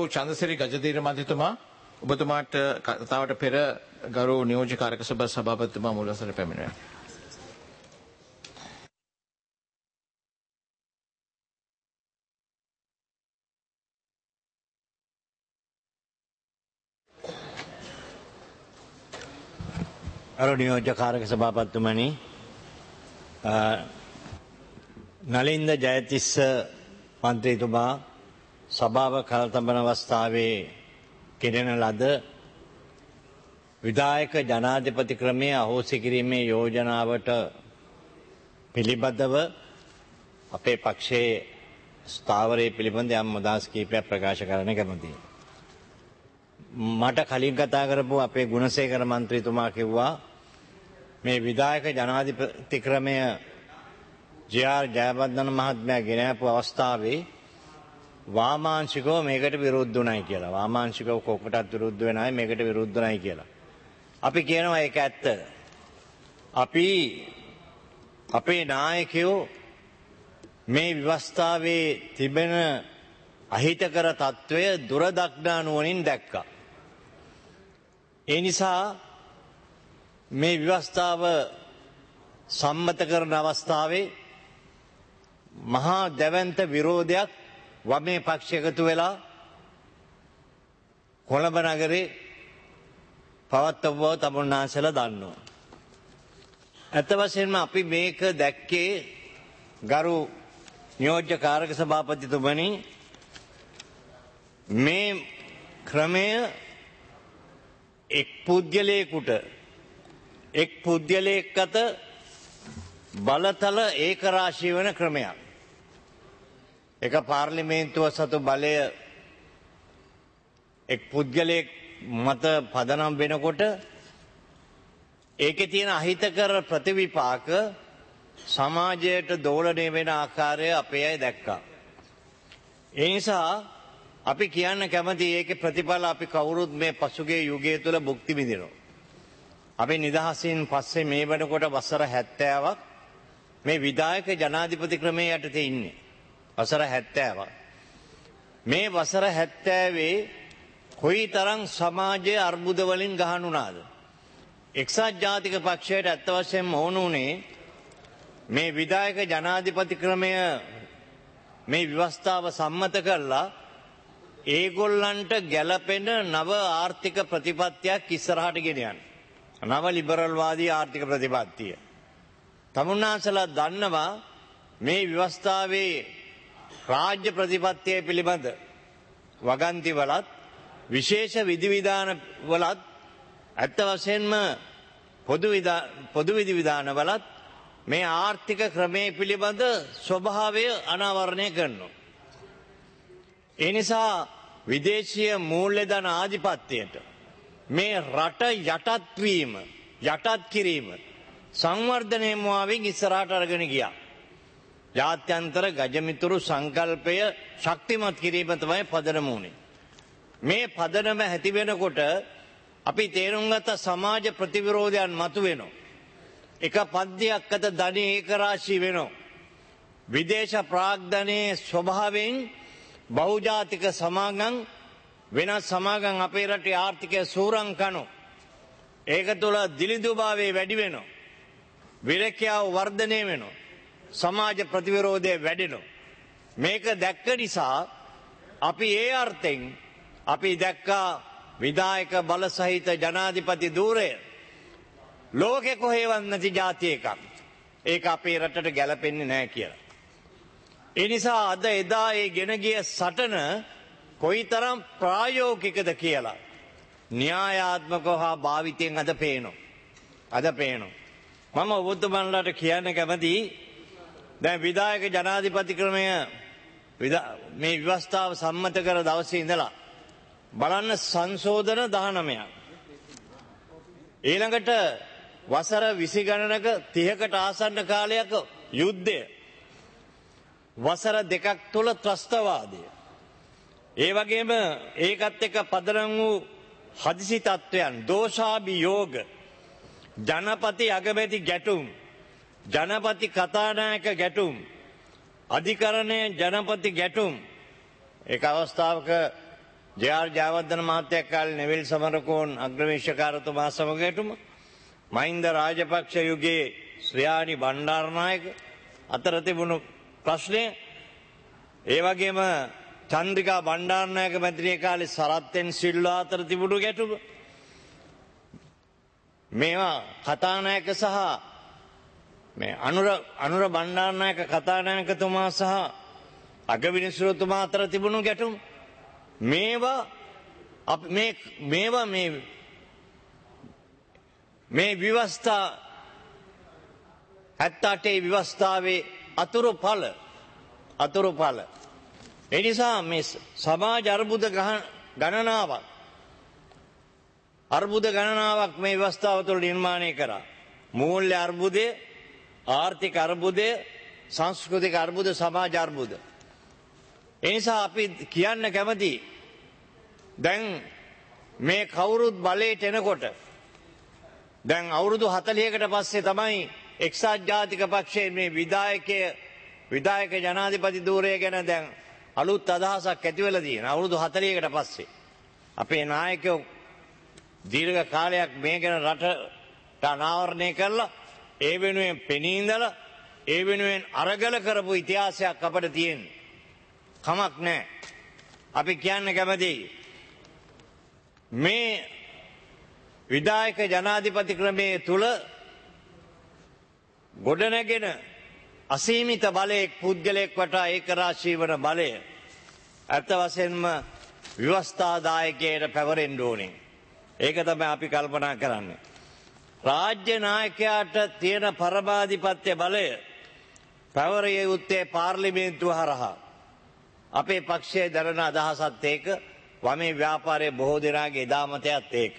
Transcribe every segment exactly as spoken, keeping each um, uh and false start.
චන්දසිරි ගජදීර මන්ත්‍රීතුමා ඔබතුමාට කතාවට පෙර ගරු නියෝජ්‍ය කාර්යක සභා සභාපතිතුමා මුල්වසර පැමිණෙනවා. ගරු නියෝජ්‍ය කාර්යක සභාපතිතුමනි, නලින්ද ජයතිස්ස මන්ත්‍රීතුමා සභාව කලතඹන අවස්ථාවේ කෙරෙන ලද විධායක ජනාධිපති ක්‍රමය අහෝසි කිරීමේ යෝජනාවට පිළිබඳව අපේ පක්ෂයේ ස්ථාවරයේ පිළිබඳ යම් අදහස් කීපයක් ප්‍රකාශ කරන්න කැමතියි. මට කලින් කතා කරපු අපේ ගුණසේකර මන්ත්‍රීතුමා කිව්වා මේ විධායක ජනාධිපති ක්‍රමය ජේ.ආර්. ජයවර්ධන මහත්මයා ගෙනපු අවස්ථාවේ වාමාංශිකව මේකට විරුද්ධ වුණයි කියලා. වාමාංශිකව කොකටත් විරුද්ධ වෙන අය මේකට විරුද්ධ වුණයි කියලා. අපි කියනවා ඒක ඇත්ත. අපි අපේ නායකයෝ මේ ව්‍යවස්ථාවේ තිබෙන අහිතකර తত্ত্বය දුරදක්නා නුවණින් දැක්කා. ඒ නිසා මේ ව්‍යවස්ථාව සම්මත කරන අවස්ථාවේ මහා දැවැන්ත විරෝධයක් වමේ පක්ෂ එකතු වෙලා කොළඹ නගරේ පවත්වව බව තමුන්නාන්සලා දන්නවා. ඇත්ත වශයෙන්ම අපි මේක දැක්කේ ගරු නියෝජ්‍ය කාර්යක සභාපතිතුමනි, මේ ක්‍රමය එක් පුද්ගලයෙකුට එක් පුද්ගලයෙක් අත බලතල ඒකරාශී වන ක්‍රමයක්. එක පාර්ලිමේන්තුව සතු බලය එක් පුද්ගලයෙක් මත පදනම් වෙනකොට ඒකේ තියෙන අහිතකර ප්‍රතිවිපාක සමාජයට දෝලණය වෙන ආකාරය අපේ අය දැක්කා. ඒ නිසා අපි කියන්න කැමති ඒකේ ප්‍රතිඵල අපි කවුරුත් මේ පසුගිය යුගය තුළ භුක්ති විඳිනවා. අපි නිදහසින් පස්සේ මේ වෙනකොට වසර හැත්තෑවක් මේ විධායක ජනාධිපති ක්‍රමයේ යටතේ ඉන්නේ. වසර හැත්තෑවක්. මේ වසර හැත්තෑවේ කොයිතරම් සමාජයේ අර්බුද වලින් ගහනුණාද? එක්සත් ජාතික පක්ෂයට අත්ත වශයෙන්ම ඕන උනේ මේ විධායක ජනාධිපති ක්‍රමය මේ ව්‍යවස්ථාව සම්මත කරලා ඒගොල්ලන්ට ගැළපෙන නව ආර්ථික ප්‍රතිපත්තියක් ඉස්සරහට ගෙන යන්න. නව ලිබරල් වාදී ආර්ථික ප්‍රතිපත්තිය. තමුන්නාන්සලා දන්නවා මේ ව්‍යවස්ථාවේ රාජ්‍ය ප්‍රතිපත්තිය පිළිබඳ වගන්ති වලත් විශේෂ විධිවිධාන වලත් ඇත්ත වශයෙන්ම පොදු විධාන පොදු විධිවිධාන වලත් මේ ආර්ථික ක්‍රමයේ පිළිබඳ ස්වභාවය අනාවරණය කරනවා. ඒ නිසා විදේශීය මූල්‍ය ධන ආධිපත්‍යයට මේ රට යටත් වීම යටත් කිරීම සංවර්ධනයේ මුවාවෙන් ඉස්සරහට අරගෙන ගියා. ජාත්‍යන්තර ගජමිතුරු සංකල්පය ශක්තිමත් කිරීම තමයි පදනම උනේ. මේ පදනම ඇති වෙනකොට අපි තේරුම් ගත්ත සමාජ ප්‍රතිවිරෝධයන් මතුවෙනවා. එක පද්‍යයක් අත ධනෙ ඒකරාශී වෙනවා. විදේශ ප්‍රාග්ධනයේ ස්වභාවයෙන් බහුජාතික සමාගම් වෙනස් සමාගම් අපේ රටේ ආර්ථිකය සූරං කනවා. ඒක තුළ දිලිඳුභාවය වැඩි වෙනවා. විරක්‍යාව වර්ධනය වෙනවා. සමාජ ප්‍රතිවිරෝධය වැඩෙනවා. මේක දැක්ක නිසා අපි ඒ අර්ථයෙන් අපි දැක්කා විධායක බල සහිත ජනාධිපති ධූරය ලෝකෙ කොහෙවත් නැති ජාති එකක්. ඒක අපේ රටට ගැලපෙන්නේ නැහැ කියලා. ඒ නිසා අද එදා ඒ ගෙන ගිය සටන කොයිතරම් ප්‍රායෝගිකද කියලා න්‍යායාත්මකව හා භාවිතයෙන් අද පේනවා. අද පේනවා. මම ඔබතුමන්ලාට කියන්න කැමතියි දැන් විධායක ජනාධිපති ක්‍රමය මේ ව්‍යවස්ථාව සම්මත කර දවසේ ඉඳලා බලන්න සංශෝධන දහනවයක්. ඊළඟට වසර විසි ගණනක තිහකට ආසන්න කාලයක යුද්ධය. වසර දෙකක් තුළ ත්‍රස්තවාදය. ඒ වගේම ඒකත් එක්ක පදනම් වූ හදිසි තත්ත්වයන්, දෝෂාභියෝග, ජනපති අගමැති ගැටුම්, ජනපති කතානායක ගැටුම්, අධිකරණය ජනපති ගැටුම්. ඒක අවස්ථාවක ජේ.ආර්. ජයවර්ධන මහත්තයා කාලේ නෙවිල් සමරකෝන් අග්‍රවේශකාරතුමා සමගටම මහින්ද රාජපක්ෂ යුගයේ ශ්‍රියානි බණ්ඩාරනායක අතර තිබුණු ප්‍රශ්නය, ඒ වගේම චන්ද්‍රිකා බණ්ඩාරනායක මැතිණිය කාලේ සරත්ෙන් සිල්වා අතර තිබුණු ගැටුම, මේවා කතානායක සහ මේ අනුර අනුර බණ්ඩාරනායක කතානායකතුමා සහ අගවිනිසුරුතුමා අතර තිබුණු ගැටුම්, මේවා මේ මේවා මේ මේ ව්‍යවස්ථා හැත්තඅටේ ව්‍යවස්ථාවේ අතුරු ඵල අතුරු ඵල. ඒ නිසා මේ සමාජ අර්බුද ගණනාවක් අර්බුද ගණනාවක් මේ ව්‍යවස්ථාව තුළ නිර්මාණය කරා. මූල්‍ය අර්බුදය, ආර්ථික අර්බුදය, සංස්කෘතික අර්බුද, සමාජ අර්බුද. ඒ නිසා අපි කියන්න කැමති, දැන් මේ කවුරුත් බලයට එනකොට, දැන් අවුරුදු හතළිහකට පස්සේ තමයි එක්සත් ජාතික පක්ෂයේ මේ විධායකය විධායක ජනාධිපති ධූරය ගැන දැන් අලුත් අදහසක් ඇති වෙලා තියෙන. අවුරුදු හතළිහකට පස්සේ අපේ නායකයෝ දීර්ඝ කාලයක් මේ ගැන රටට අනාවරණය කරලා, ඒ වෙනුවෙන් පෙනී ඉඳලා, ඒ වෙනුවෙන් අරගල කරපු ඉතිහාසයක් අපිට තියෙනවා. කමක් නැහැ. අපි කියන්න කැමතියි, මේ විධායක ජනාධිපති ක්‍රමයේ තුල ගොඩනැගෙන අසීමිත බලයක්, පුද්ගලයෙක් වටා ඒකරාශී වන බලය ඇත්ත වශයෙන්ම ව්‍යවස්ථාදායකයට පැවරෙන්න ඕනේ. ඒක තමයි අපි කල්පනා කරන්නේ. රාජ්‍ය නායකයාට තියෙන පරමාධිපත්‍ය බලය පැවරිය යුත්තේ පාර්ලිමේන්තුව හරහා. අපේ පක්ෂයේ දරන අදහසත් ඒක, වමේ ව්‍යාපාරයේ බොහෝ දෙනාගේ එදාමතයත් ඒක.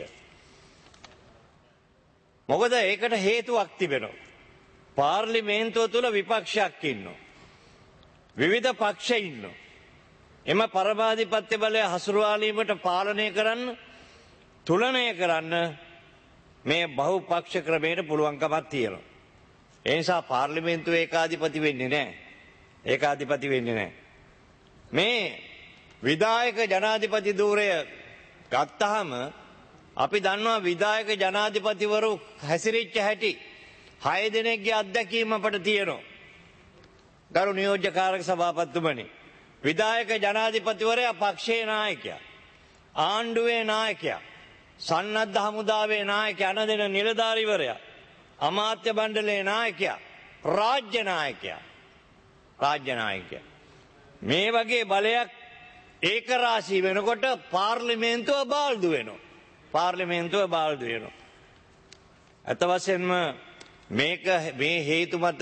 මොකද ඒකට හේතුවක් තිබෙනවා. පාර්ලිමේන්තුව තුළ විපක්ෂයක් ඉන්නවා. විවිධ පක්ෂ ඉන්නවා. එම පරමාධිපත්‍ය බලය හසුරුවාලීමට පාලනය කරන්න, තුලනය කරන්න මේ බහුපක්ෂ ක්‍රමයට පුළුවන්කමක් තියෙනවා. ඒ නිසා පාර්ලිමේන්තුව ඒකාධිපති වෙන්නේ නැහැ. ඒකාධිපති වෙන්නේ නැහැ. මේ විධායක ජනාධිපති ධූරය ගත්තාම අපි දන්නවා විධායක ජනාධිපතිවරු හැසිරෙච්ච හැටි. හය දෙනෙක්ගේ අත්දැකීම අපට තියෙනවා. ගරු නියෝජ්‍ය කාරක සභාපතිතුමනි, විධායක ජනාධිපතිවරයා පක්ෂයේ නායකයා, ආණ්ඩුවේ නායකයා, සන්නද්ධ හමුදාවේ නායකයා, අනදෙන නිලධාරිවරයා, අමාත්‍ය මණ්ඩලයේ නායකයා, රාජ්‍ය නායකයා රාජ්‍ය නායකයා මේ වගේ බලයක් ඒකරාශී වෙනකොට පාර්ලිමේන්තුව බාල්දු වෙනවා. පාර්ලිමේන්තුව බාල්දු වෙනවා. අත වශයෙන්ම මේක මේ හේතු මත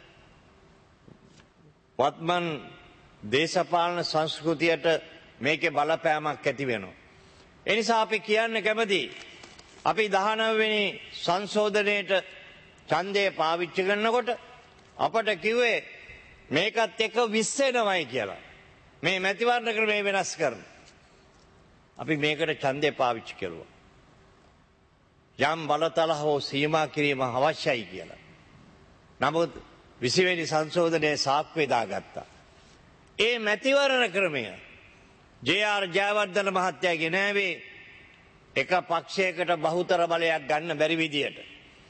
වත්මන් දේශපාලන සංස්කෘතියට මේකේ බලපෑමක් ඇති වෙනවා. ඒ නිසා අපි කියන්න කැමති, අපි දහනව වෙනි සංශෝධනයේට ඡන්දය පාවිච්චි කරනකොට අපට කිව්වේ මේකත් එක්ක විශ්සෙනවයි කියලා. මේ මැතිවරණ ක්‍රමය වෙනස් කරන. අපි මේකට ඡන්දය පාවිච්චි කළා. යම් බලතල හෝ සීමා කිරීම අවශ්‍යයි කියලා. නමුත් විසි වෙනි සංශෝධනයේ සාක්ෂි දාගත්තා. ඒ මැතිවරණ ක්‍රමය ජේ.ආර්. ජයවර්ධන මහත්තයා ගෙනාවේ එක පක්ෂයකට බහුතර බලයක් ගන්න බැරි විදියට.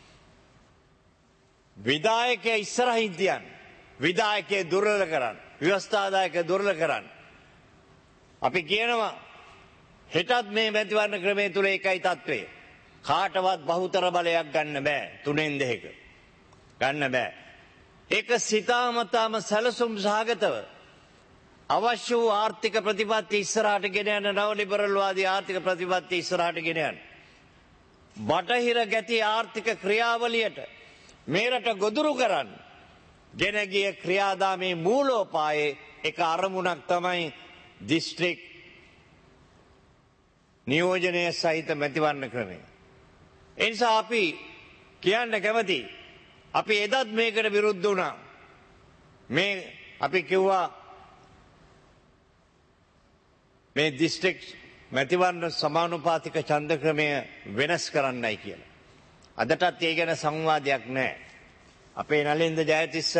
විධායකයා ඉස්සරහින් තියන්න, විධායකයේ දුර්වල කරන්න, ව්‍යවස්ථාදායක දුර්වල කරන්න. අපි කියනවා හෙටත් මේ මැතිවරණ ක්‍රමය තුල ඒකයි තත්ත්වය. කාටවත් බහුතර බලයක් ගන්න බෑ. තුනෙන් දෙක ගන්න බෑ. ඒක සිතාමතාම සැලසුම් සහගතව අවශ්‍ය වූ ආර්ථික ප්‍රතිපත්ති ඉස්සරහට ගෙන යන, නව ලිබරල් වාදී ආර්ථික ප්‍රතිපත්ති ඉස්සරහට ගෙන යන, බටහිර ගැති ආර්ථික ක්‍රියාවලියට මේ රට ගොදුරු කරන්න ගෙන ගිය ක්‍රියාදාමේ මූලෝපායේ එක අරමුණක් තමයි දිස්ත්‍රික් නියෝජනය සහිත මැතිවරණ ක්‍රමය. ඒ නිසා අපි කියන්න කැමති, අපි එදත් මේකට විරුද්ධ වුණා. මේ අපි කිව්වා මේ දිස්ත්‍රික් මැතිවරණ සමානුපාතික ඡන්ද ක්‍රමය වෙනස් කරන්නයි කියලා. අදටත් ඒ ගැන සංවාදයක් නැහැ. අපේ නලින්ද ජයතිස්ස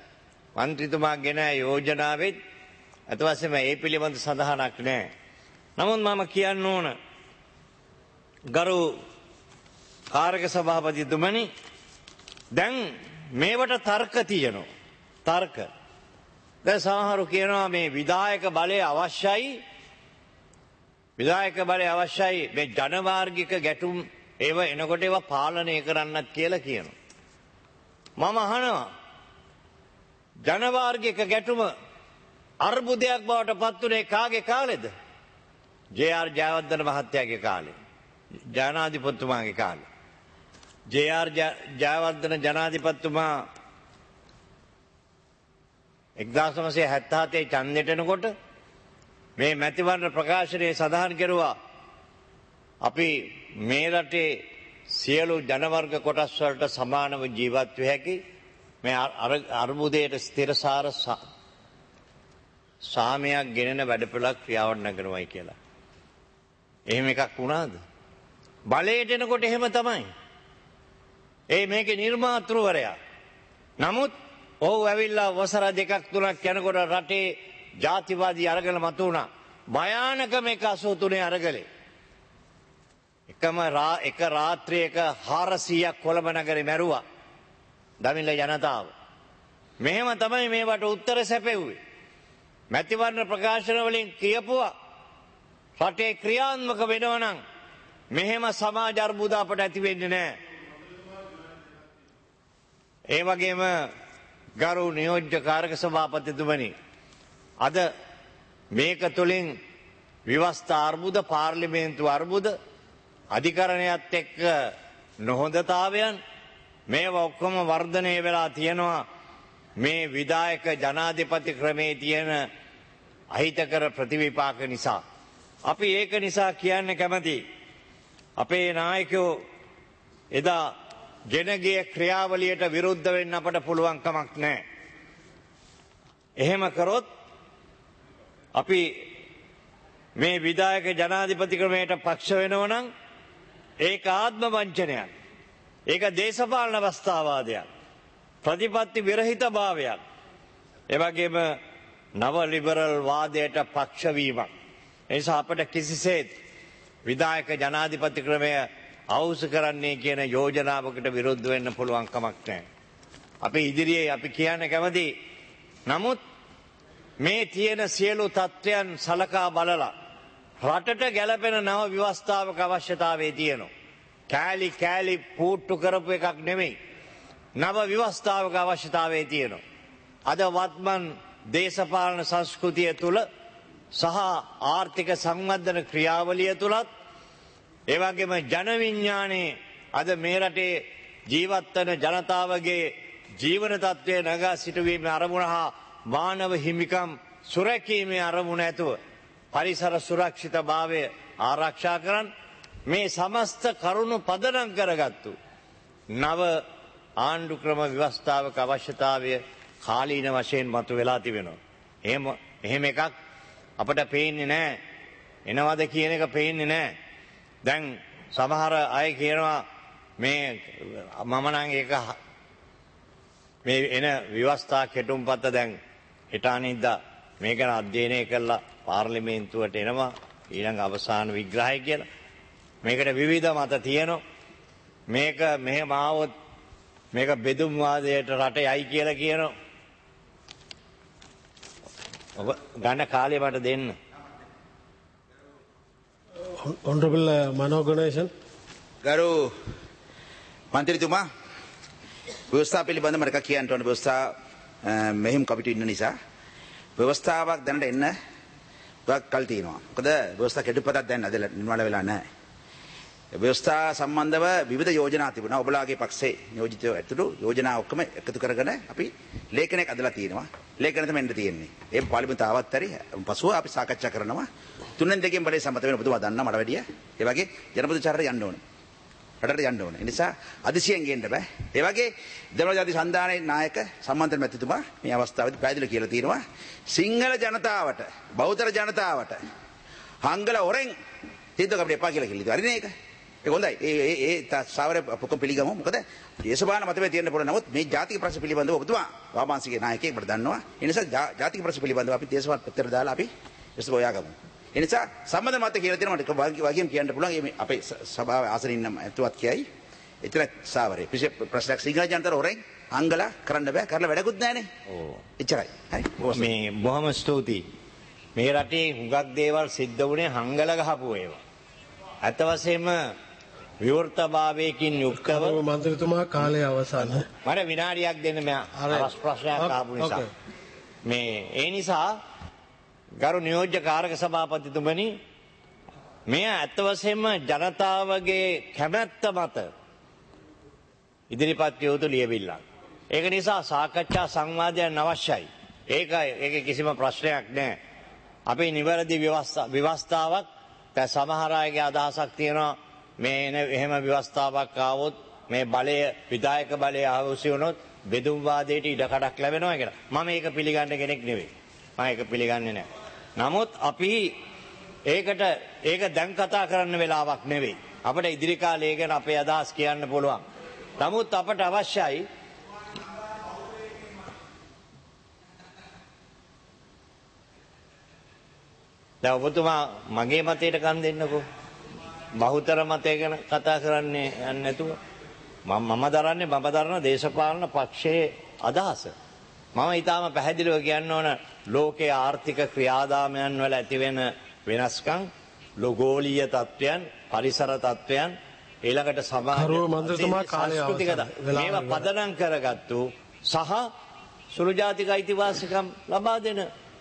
මන්ත්‍රීතුමා ගෙන යෝජනාවෙත් අත වශයෙන්ම ඒ පිළිබඳ සඳහනක් නැහැ. නමුත් මම කියන්න ඕන ගරු කාර්යක සභාපතිතුමනි දැන් මේවට තර්ක තියෙනවා. තර්ක. දැන් සමහරු කියනවා මේ විධායක බලය අවශ්‍යයි. විධායක බලය අවශ්‍යයි මේ ජනමාර්ගික ගැටුම් ඒව එනකොට ඒවා පාලනය කරන්නත් කියලා කියනවා. මම අහනවා ජනමාර්ගික ගැටුම අර්බුදයක් බවට පත් වුණේ කාගේ කාලෙද? ජේ ආර් ජයවර්ධන මහත්තයාගේ කාලේ. ජනාධිපතිතුමාගේ කාලේ. ජේ ආර් ජයවර්ධන ජනාධිපතිතුමා එක්දාස් නවසිය හැත්තෑ හතේ ඡන්දෙට එනකොට මේ මැතිවරණ ප්‍රකාශනයේ සඳහන් කෙරුවා අපි මේ රටේ සියලු ජනවර්ග කොටස් වලට සමානව ජීවත් විය හැකි මේ අර්බුදයට ස්ථිරසාර සාමයක් ගෙනෙන වැඩපිළිවෙලක් ක්‍රියාවට නැගෙනවයි කියලා. එහෙම එකක් වුණාද? බලයට එනකොට එහෙම තමයි. ඒ මේකේ නිර්මාතෘවරයා. නමුත් ඔහු ඇවිල්ලා වසර දෙකක් තුනක් යනකොට රටේ ජාතිවාදී අරගල මතු වුණා. භයානකම එක අසූ තුනේ අරගලේ. එකම එක රාත්‍රියක හාරසීයක් කොළඹ නගරේ මැරුවා දමිළ ජනතාව. මෙහෙම තමයි මේවට උත්තර සැපෙව්වේ. මැතිවරණ ප්‍රකාශන වලින් කියපුවා රටේ ක්‍රියාත්මක වෙනවා නම් මෙහෙම සමාජ අර්බුද අපට ඇති වෙන්නේ නැහැ. ඒ වගේම ගරු නියෝජ්‍ය කාර්යක සභාපතිතුමනි අද මේක තුළින් ව්‍යවස්ථා අර්බුද පාර්ලිමේන්තු අර්බුද අධිකරණයත් එක්ක නොහොඳතාවයන් මේවා ඔක්කොම වර්ධනය වෙලා තියෙනවා මේ විධායක ජනාධිපති ක්‍රමේ තියෙන අහිතකර ප්‍රතිවිපාක නිසා. අපි ඒක නිසා කියන්න කැමති අපේ නායකයෝ එදා ජනගිය ක්‍රියාවලියට විරුද්ධ වෙන්න අපට පුළුවන් කමක් නැහැ. එහෙම කරොත් අපි මේ විධායක ජනාධිපති ක්‍රමයට පක්ෂ වෙනවා නම් ඒක ආත්ම වංචනයක්. ඒක දේශපාලන අවස්ථාවාදයක්. ප්‍රතිපත්ති විරහිත භාවයක්. එවැගේම නව ලිබරල් වාදයට පක්ෂ වීමක්. ඒ නිසා අපට කිසිසේත් විධායක ජනාධිපති ක්‍රමය අවශ්‍ය කරන්නේ කියන යෝජනාවකට විරුද්ධ වෙන්න පුළුවන් කමක් නැහැ. අපි ඉදිරියේ අපි කියන්න කැමති. නමුත් මේ තියෙන සියලු තත්ත්වයන් සලකා බලලා රටට ගැළපෙන නව ව්‍යවස්ථාවක අවශ්‍යතාවය තියෙනවා. කෑලි කෑලි පූට්ටු කරපු එකක් නෙමෙයි. නව ව්‍යවස්ථාවක අවශ්‍යතාවය තියෙනවා. අද වත්මන් දේශපාලන සංස්කෘතිය තුළ සහ ආර්ථික සංවර්ධන ක්‍රියාවලිය තුළත් එවැගේම ජන විඥානයේ අද මේ රටේ ජීවත් වන ජනතාවගේ ජීවන තත්ත්වය නගා සිටුවීමේ අරමුණ හා මානව හිමිකම් සුරැකීමේ අරමුණ ඇතුව පරිසර සුරක්ෂිතභාවය ආරක්ෂා කරන් මේ සමස්ත කරුණු පදනම් කරගත්තු නව ආණ්ඩු ක්‍රම ව්‍යවස්ථාවක අවශ්‍යතාවය කාලීන වශයෙන් මතු වෙලා තිබෙනවා. එහෙම එහෙම එකක් අපට පේන්නේ නැහැ. එනවද කියන එක පේන්නේ නැහැ. දැන් සමහර අය කියනවා මේ මම නම් ඒක මේ එන ව්‍යවස්ථා කෙටුම්පත දැන් හෙට අනිද්දා මේක අධ්‍යයනය කරලා පාර්ලිමේන්තුවට එනවා ඊළඟ අවසාන විග්‍රහය කියලා. මේකට විවිධ මත තියෙනවා. මේක මෙහෙම ආවොත් මේක බෙදුම් වාදයට රට යයි කියලා කියනවා. ඔබ ගන්න කාලය මට දෙන්න. Honorable uh, Mano Ganeshan. ගරු මන්ත්‍රීතුමා ව්‍යවස්ථා පිළිබඳව මට එකක් කියන්න ඕන. ව්‍යවස්ථා මෙහෙම කමිටුව ඉන්න නිසා ව්‍යවස්ථාවක් දැනට එන්න ගොඩක් කල් තියෙනවා. මොකද ව්‍යවස්ථා කෙටුපතක් දැන් අද නිර්මාණය වෙලා නැහැ. ව්‍යවස්ථා සම්බන්ධව විවිධ යෝජනා තිබුණා. ඔබලාගේ පක්ෂේ නියෝජිතයෝ ඇතුළු යෝජනා ඔක්කොම එකතු කරගෙන අපි ලේඛනයක් අදලා තියෙනවා. ලේඛන තමයි එන්න තියෙන්නේ. ඒ පාර්ලිමේන්තුව ආවත් හරි පසුව අපි සාකච්ඡා කරනවා. තුනෙන් දෙකෙන් බලේ සම්මත වෙන ඔබතුමා දන්නා මට වැඩිය. ඒ වගේ ජනපද චාරයට යන්න ඕනේ. රටට යන්න ඕනේ. ඒ නිසා අදිසියෙන් ගේන්න බෑ. ඒ වගේ දෙමළ ජාති සන්ධානයේ නායක සම්මන්ත්‍රණ මැතිතුමා මේ අවස්ථාවේදී පැහැදිලි කියලා තියෙනවා. සිංහල ජනතාවට, බෞද්ධ ජනතාවට හංගල ඔරෙන් තීන්දුව අපිට එපා කියලා කිව්වා. හරිනේ ඒක? ඒක හොඳයි. ඒ ඒ ඒ සාවර පොකම් පිළිගමු. මොකද දේශපාලන මතවේද තියෙන්න පුළුවන්. නමුත් මේ ජාතික ප්‍රශ්න පිළිබඳව ඔබතුමා වාමාංශික නායකයෙක් මට දන්නවා. ඒ නිසා ජාතික ප්‍රශ්න පිළිබඳව අපි දේශපාලන පත්‍ර දාලා අපි ඉස්සර හොයාගමු. ඒ නිසා සම්මත මත කියලා තියෙනවා මට වගකීම් කියන්න පුළුවන් මේ අපේ සභාවේ ආසනින් ඉන්න ඇතුවත් කියයි. එතන සාවරේ ප්‍රශ්නයක් සිංහල ජනතාවට හොරෙන් අංගලා කරන්න බෑ කරලා වැඩකුත් නැහනේ. ඔව්. එච්චරයි. හරි. මේ බොහොම ස්තුතියි. මේ රටේ හුඟක් දේවල් සිද්ධ වුණේ හංගල ගහපු ඒවා. අත වශයෙන්ම විවෘතභාවයකින් යුක්තව මන්ත්‍රීතුමා කාලය අවසන්. මට විනාඩියක් දෙන්න මම ප්‍රශ්නයක් ආපු නිසා. මේ ඒ නිසා ගරු නියෝජ්‍ය කාරක සභාපතිතුමනි මෙය අත වශයෙන්ම ජනතාවගේ කැමැත්ත මත ඉදිරිපත් කිය යුතු ලියවිල්ලක්. ඒක නිසා සාකච්ඡා සංවාදයක් අවශ්‍යයි. ඒකයි ඒක කිසිම ප්‍රශ්නයක් නැහැ. අපි නිවැරදි ව්‍යවස්ථාවක් දැන් සමහර අයගේ අදහසක් තියෙනවා මේ එහෙම ව්‍යවස්ථාවක් ආවොත් මේ බලය විධායක බලය අහෝසි වුණොත් බෙදුම් වාදයට ඉඩ කඩක් ලැබෙනවා කියලා. මම ඒක පිළිගන්න කෙනෙක් නෙවෙයි. මම ඒක පිළිගන්නේ නැහැ. නමුත් අපි ඒකට ඒක දැන් කතා කරන්න වෙලාවක් නෙවෙයි. අපිට ඉදිරි කාලේ ගැන අපේ අදහස් කියන්න පුළුවන්. නමුත් අපට අවශ්‍යයි දැන් ඔබතුමා මගේ මතයට කන් දෙන්නකෝ. බහුතර මතය ගැන කතා කරන්නේ නැතුව මම මම දරන්නේ මම දරන දේශපාලන පක්ෂයේ අදහස. මම ඊටාම පැහැදිලිව කියන්න ඕන ලෝකයේ ආර්ථික ක්‍රියාදාමයන් වල ඇතිවෙන වෙනස්කම්, ලෝකෝලීය තත්ත්වයන්, පරිසර තත්ත්වයන්, ඊළඟට සමාජ සංස්කෘතික මේවා පදනම් කරගත්තු සහ සුළු ජාතික අයිතිවාසිකම් ලබා දෙන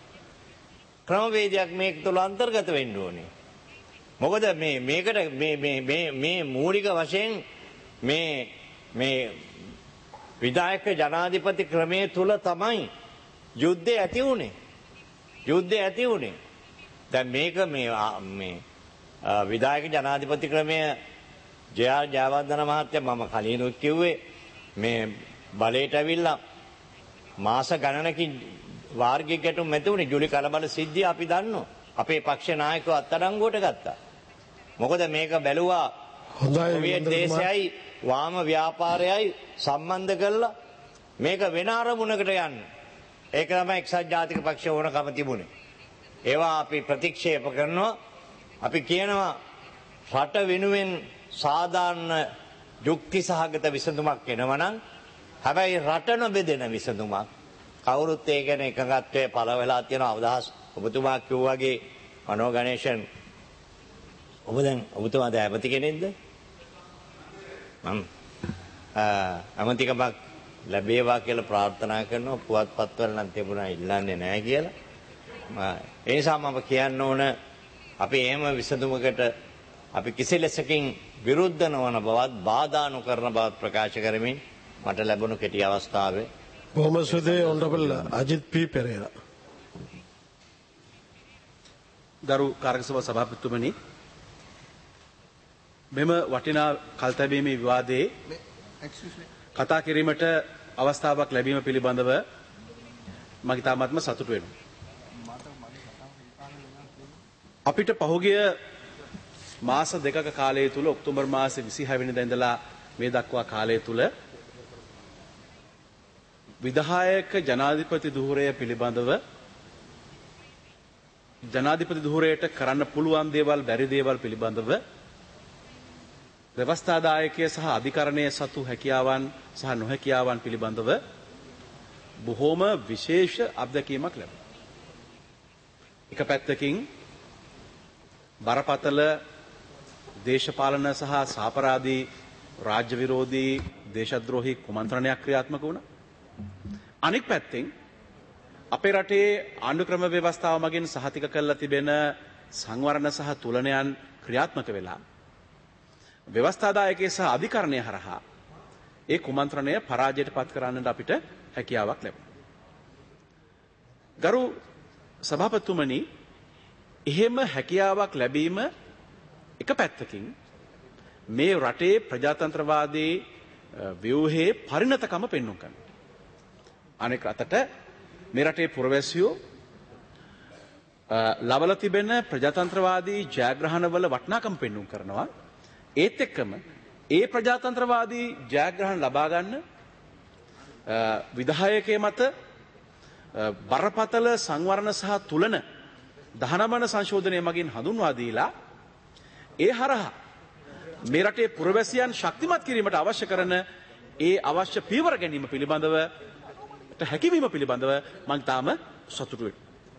ක්‍රමවේදයක් මේක තුළ අන්තර්ගත වෙන්න ඕනේ. මොකද මේ මේකට මේ මේ මේ මේ මූලික වශයෙන් මේ මේ විධායක ජනාධිපති ක්‍රමයේ තුල තමයි යුද්ධය ඇති වුනේ. යුද්ධය ඇති වුනේ. දැන් මේක මේ මේ විධායක ජනාධිපති ක්‍රමය ජය ජයවර්ධන මහත්තයා මම කලිනුත් කිව්වේ මේ බලයට ඇවිල්ලා මාස ගණනකින් වාර්ගික ගැටුම් ඇති වුනේ. ජුලි කලබල සිද්ධිය අපි දන්නවා. අපේ පක්ෂ නායකව අත්අඩංගුවට ගත්තා. මොකද මේක බැලුවා සෝවියට් දේශයයි වාම ව්‍යාපාරයයි සම්බන්ධ කරලා මේක වෙන අරමුණකට යන්න. ඒක තමයි එක්සත් ජාතික පක්ෂ ඕනකම තිබුණේ. ඒවා අපි ප්‍රතික්ෂේප කරනවා. අපි කියනවා රට වෙනුවෙන් සාධාරණ යුක්ති සහගත විසඳුමක් එනවනම් හැබැයි රට නොබෙදෙන විසඳුමක් කවුරුත් ඒ ගැන එකඟත්වයේ පළ වෙලා තියෙන අවදහස් ඔබතුමා කිව්වා වගේ මනෝ ගණේෂන් ඔබ දැන් ඔබතුමා දැන් ඇමති කෙනෙක්ද? මම අමතිකමක් ලැබේවා කියලා ප්‍රාර්ථනා කරනවා. පුවත්පත්වල නම් තිබුණා ඉල්ලන්නේ නැහැ කියලා. ඒ නිසා මම කියන්න ඕන අපි එහෙම විසඳුමකට අපි කිසි ලෙසකින් විරුද්ධ නොවන බවත් බාධා නොකරන බවත් ප්‍රකාශ කරමින් මට ලැබුණු කෙටි අවස්ථාවේ බොහොම සුදේ ඔනරබල් අජිත් පී පෙරේරා. ගරු කාර්ය සභා සභාපතිතුමනි මෙම වටිනා කල්තැබීමේ විවාදයේ කතා කිරීමට අවස්ථාවක් ලැබීම පිළිබඳව මම ඉතාමත්ම සතුටු වෙනවා. අපිට පහුගිය මාස දෙකක කාලය තුල ඔක්තෝබර් මාසේ විසිහය වෙනිදා ඉඳලා මේ දක්වා කාලය තුල විධායක ජනාධිපති ධූරය පිළිබඳව ජනාධිපති ධූරයට කරන්න පුළුවන් දේවල් බැරි දේවල් පිළිබඳව ව්‍යවස්ථාදායකය සහ අධිකරණයේ සතු හැකියාවන් සහ නොහැකියාවන් පිළිබඳව බොහෝම විශේෂ අත්දැකීමක් ලැබුණා. එක පැත්තකින් බරපතල දේශපාලන සහ සාපරාධී රාජ්‍ය විරෝධී දේශද්‍රෝහී කුමන්ත්‍රණයක් ක්‍රියාත්මක වුණා. අනෙක් පැත්තෙන් අපේ රටේ ආණ්ඩු ක්‍රම ව්‍යවස්ථාව මගින් සහතික කරලා තිබෙන සංවරණ සහ තුලනයන් ක්‍රියාත්මක වෙලා ව්‍යවස්ථාදායකයේ සහ අධිකරණය හරහා ඒ කුමන්ත්‍රණය පරාජයට පත් කරන්නට අපිට හැකියාවක් ලැබුණා. ගරු සභාපතිතුමනි, එහෙම හැකියාවක් ලැබීම එක පැත්තකින් මේ රටේ ප්‍රජාතන්ත්‍රවාදී ව්‍යුහයේ පරිණතකම පෙන්වන්න කරනවා. අනෙක් අතට මේ රටේ පුරවැසියෝ ලබලා තිබෙන ප්‍රජාතන්ත්‍රවාදී ජයග්‍රහණවල වටිනාකම පෙන්වන්න කරනවා. ඒත් එක්කම ඒ ප්‍රජාතන්ත්‍රවාදී ජයග්‍රහණ ලබා ගන්න විධායකයේ මත බරපතල සංවරණ සහ තුලන දහනවන සංශෝධනය මගින් හඳුන්වා දීලා ඒ හරහා මේ රටේ පුරවැසියන් ශක්තිමත් කිරීමට අවශ්‍ය කරන ඒ අවශ්‍ය පියවර ගැනීම පිළිබඳව හැකියවීම පිළිබඳව මම තාම සතුටු වෙනවා.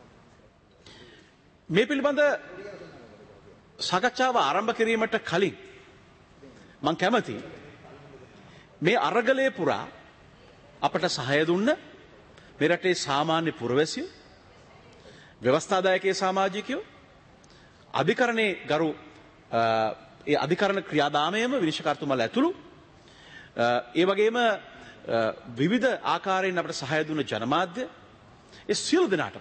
මේ පිළිබඳ සාකච්ඡාව ආරම්භ කිරීමට කලින් මම කැමතියි මේ අරගලයේ පුරා අපට සහාය දුන්න මේ රටේ සාමාන්‍ය පුරවැසියෝ, ව්‍යවස්ථාදායකයේ සමාජිකයෝ, අධිකරණයේ ගරු ඒ අධිකරණ ක්‍රියාදාමයේම විනිශ්චයකාරතුමාලා ඇතුළු ඒ වගේම විවිධ ආකාරයෙන් අපට සහාය දුන්න ජනමාධ්‍ය ඒ සියලු දෙනාට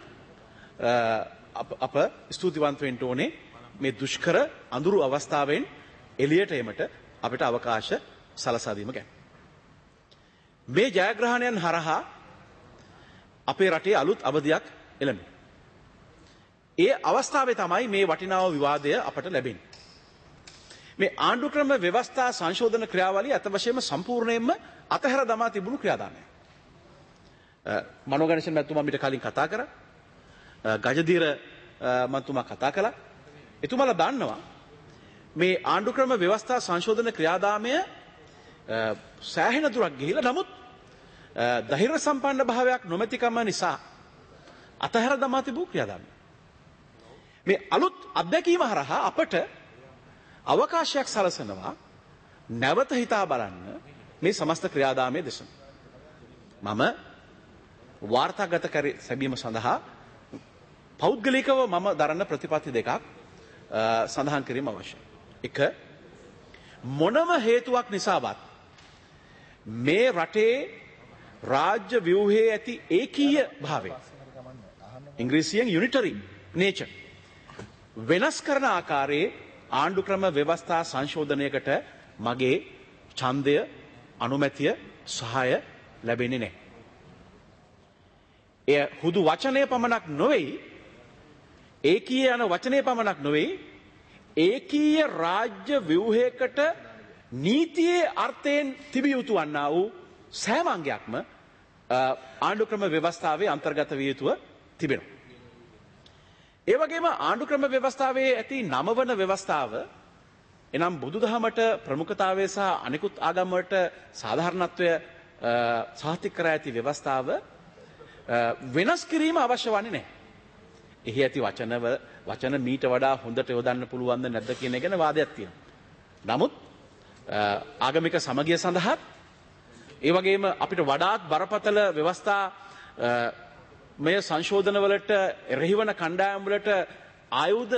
අප ස්තුතිවන්ත වෙන්න ඕනේ මේ දුෂ්කර අඳුරු අවස්ථාවෙන් එළියට එීමට අපිට අවකාශ සලසා දීම ගැන. මේ ජයග්‍රහණයන් හරහා අපේ රටේ අලුත් අවධියක් එළඹෙනවා. ඒ අවස්ථාවේ තමයි මේ වටිනා විවාදය අපට ලැබෙන්නේ. මේ ආණ්ඩු ක්‍රම ව්‍යවස්ථා සංශෝධන ක්‍රියාවලිය අත වශයෙන්ම සම්පූර්ණයෙන්ම අතහැර දමා තිබුණු ක්‍රියාදාමයක්. මනෝගණේෂන් මැතිතුමා මිට කලින් කතා කරා. ගජදීර මන්තුමා කතා කළා. එතුමාලා දන්නවා මේ ආණ්ඩු ක්‍රම ව්‍යවස්ථා සංශෝධන ක්‍රියාදාමය සෑහෙන දුරක් ගිහිලා නමුත් ධෛර්ය සම්පන්න භාවයක් නොමැතිකම නිසා අතහැර දමා තිබූ ක්‍රියාදාමය. මේ අලුත් අත්දැකීම හරහා අපට අවකාශයක් සලසනවා නැවත හිතා බලන්න මේ සමස්ත ක්‍රියාදාමයේ දෙස. මම වාර්තාගත කර සැබීම සඳහා පෞද්ගලිකව මම දරන ප්‍රතිපත්ති දෙකක් සඳහන් කිරීම අවශ්‍යයි. එක මොනම හේතුවක් නිසාවත් මේ රටේ රාජ්‍ය ව්‍යුහයේ ඇති ඒකීය භාවය ඉංග්‍රීසියෙන් යුනිටරි නේචර් වෙනස් කරන ආකාරයේ ආණ්ඩු ක්‍රම ව්‍යවස්ථා සංශෝධනයකට මගේ ඡන්දය අනුමැතිය සහාය ලැබෙන්නේ නැහැ. එය හුදු වචනය පමණක් නොවේ ඒකීය යන වචනය පමණක් නොවේ ඒකීය රාජ්‍ය ව්‍යුහයකට නීතියේ අර්ථයෙන් තිබිය යුතු වන්නා වූ සෑම අංගයක්ම ආණ්ඩු ක්‍රම ව්‍යවස්ථාවේ අන්තර්ගත විය යුතුව තිබෙනවා. ඒ වගේම ආණ්ඩු ක්‍රම ව්‍යවස්ථාවේ ඇති නවවන ව්‍යවස්ථාව එනම් බුදුදහමට ප්‍රමුඛතාවය සහ අනිකුත් ආගම් වලට සාධාරණත්වය සාහිතික කර ඇති ව්‍යවස්ථාව වෙනස් කිරීම අවශ්‍ය වන්නේ නැහැ. එහි ඇති වචනව වචන මීට වඩා හොඳට යොදන්න පුළුවන්ද නැද්ද කියන එක ගැන වාදයක් තියෙනවා. නමුත් ආගමික සමගිය සඳහා ඒ වගේම අපිට වඩාත් බරපතල ව්‍යවස්ථා මේ සංශෝධන වලට එරෙහිවන කණ්ඩායම් වලට ආයුධ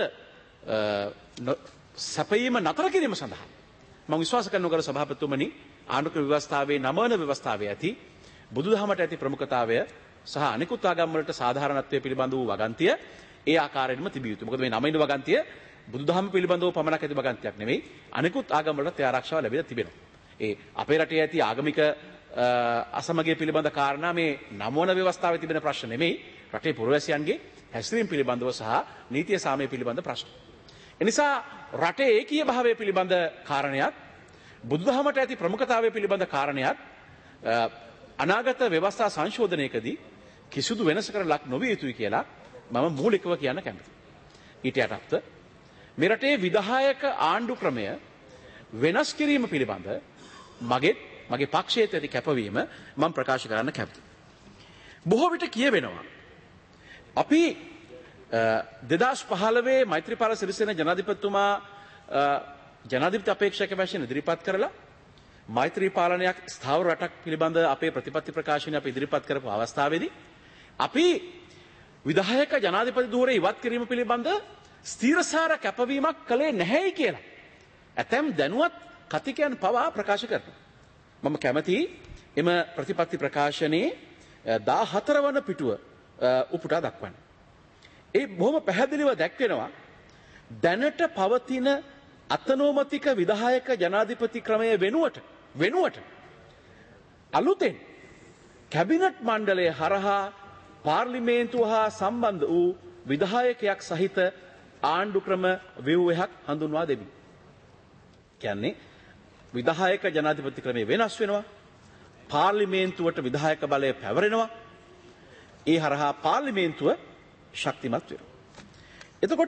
සැපයීම නතර කිරීම සඳහා මම විශ්වාස කරනවා ගරු සභාපතිතුමනි ආණ්ඩුක්‍රම ව්‍යවස්ථාවේ නවවන ව්‍යවස්ථාවේ ඇති බුදුදහමට ඇති ප්‍රමුඛතාවය සහ අනිකුත් ආගම් වලට සාධාරණත්වයේ පිළිබඳ වූ වගන්තිය ඒ ආකාරයෙන්ම තිබිය යුතුයි. මොකද මේ නවවන වගන්තිය බුදුදහම පිළිබඳව පමණක් ඇති වගන්තියක් නෙවෙයි අනිකුත් ආගම් වලට ඒ ආරක්ෂාව ලැබිලා තිබෙනවා. ඒ අපේ රටේ ඇති ආගමික අසමගිය පිළිබඳ කාරණා මේ නවවන ව්‍යවස්ථාවේ තිබෙන ප්‍රශ්න නෙමෙයි රටේ පුරවැසියන්ගේ හැසිරීම පිළිබඳව සහ නීතිය සාමය පිළිබඳ ප්‍රශ්න. එනිසා රටේ ඒකීය භාවය පිළිබඳ කාරණයක් බුදුදහමට ඇති ප්‍රමුඛතාවය පිළිබඳ කාරණයක් අනාගත ව්‍යවස්ථා සංශෝධනයකදී කිසිදු වෙනසකට ලක් නොවිය යුතුයි කියලා මම මූලිකව කියන්න කැමතියි. ඊට යටත්ව මේ රටේ විධායක ආණ්ඩු ක්‍රමය වෙනස් කිරීම පිළිබඳ මගේ මගේ පක්ෂයේ ඇති කැපවීම මම ප්‍රකාශ කරන්න කැමතියි. බොහෝ විට කියවෙනවා අපි දෙදහස් පහළොවේ මෛත්‍රීපාල සිරිසේන ජනාධිපතිතුමා ජනාධිපති අපේක්ෂක වශයෙන් ඉදිරිපත් කරලා මෛත්‍රී පාලනයක් ස්ථාවර රටක් පිළිබඳ අපේ ප්‍රතිපත්ති ප්‍රකාශනය අපි ඉදිරිපත් කරපු අවස්ථාවේදී අපි විධායක ජනාධිපති ධූරය ඉවත් කිරීම පිළිබඳ ස්ථීරසාර කැපවීමක් කළේ නැහැයි කියලා ඇතැම් දැනුවත් කතිකයන් පවා ප්‍රකාශ කරනවා. මම කැමතියි එම ප්‍රතිපත්ති ප්‍රකාශනයේ දාහතර වන පිටුව උපුටා දක්වන්න. ඒ බොහොම පැහැදිලිව දැක්වෙනවා දැනට පවතින අතනෝමතික විධායක ජනාධිපති ක්‍රමය වෙනුවට වෙනුවට අලුතෙන් කැබිනට් මණ්ඩලය හරහා පාර්ලිමේන්තුව හා සම්බන්ධ වූ විධායකයක් සහිත ආණ්ඩු ක්‍රම ව්‍යුහයක් හඳුන්වා දෙමි. කියන්නේ විධායක ජනාධිපති ක්‍රමය වෙනස් වෙනවා. පාර්ලිමේන්තුවට විධායක බලය පැවරෙනවා. ඒ හරහා පාර්ලිමේන්තුව ශක්තිමත් වෙනවා. එතකොට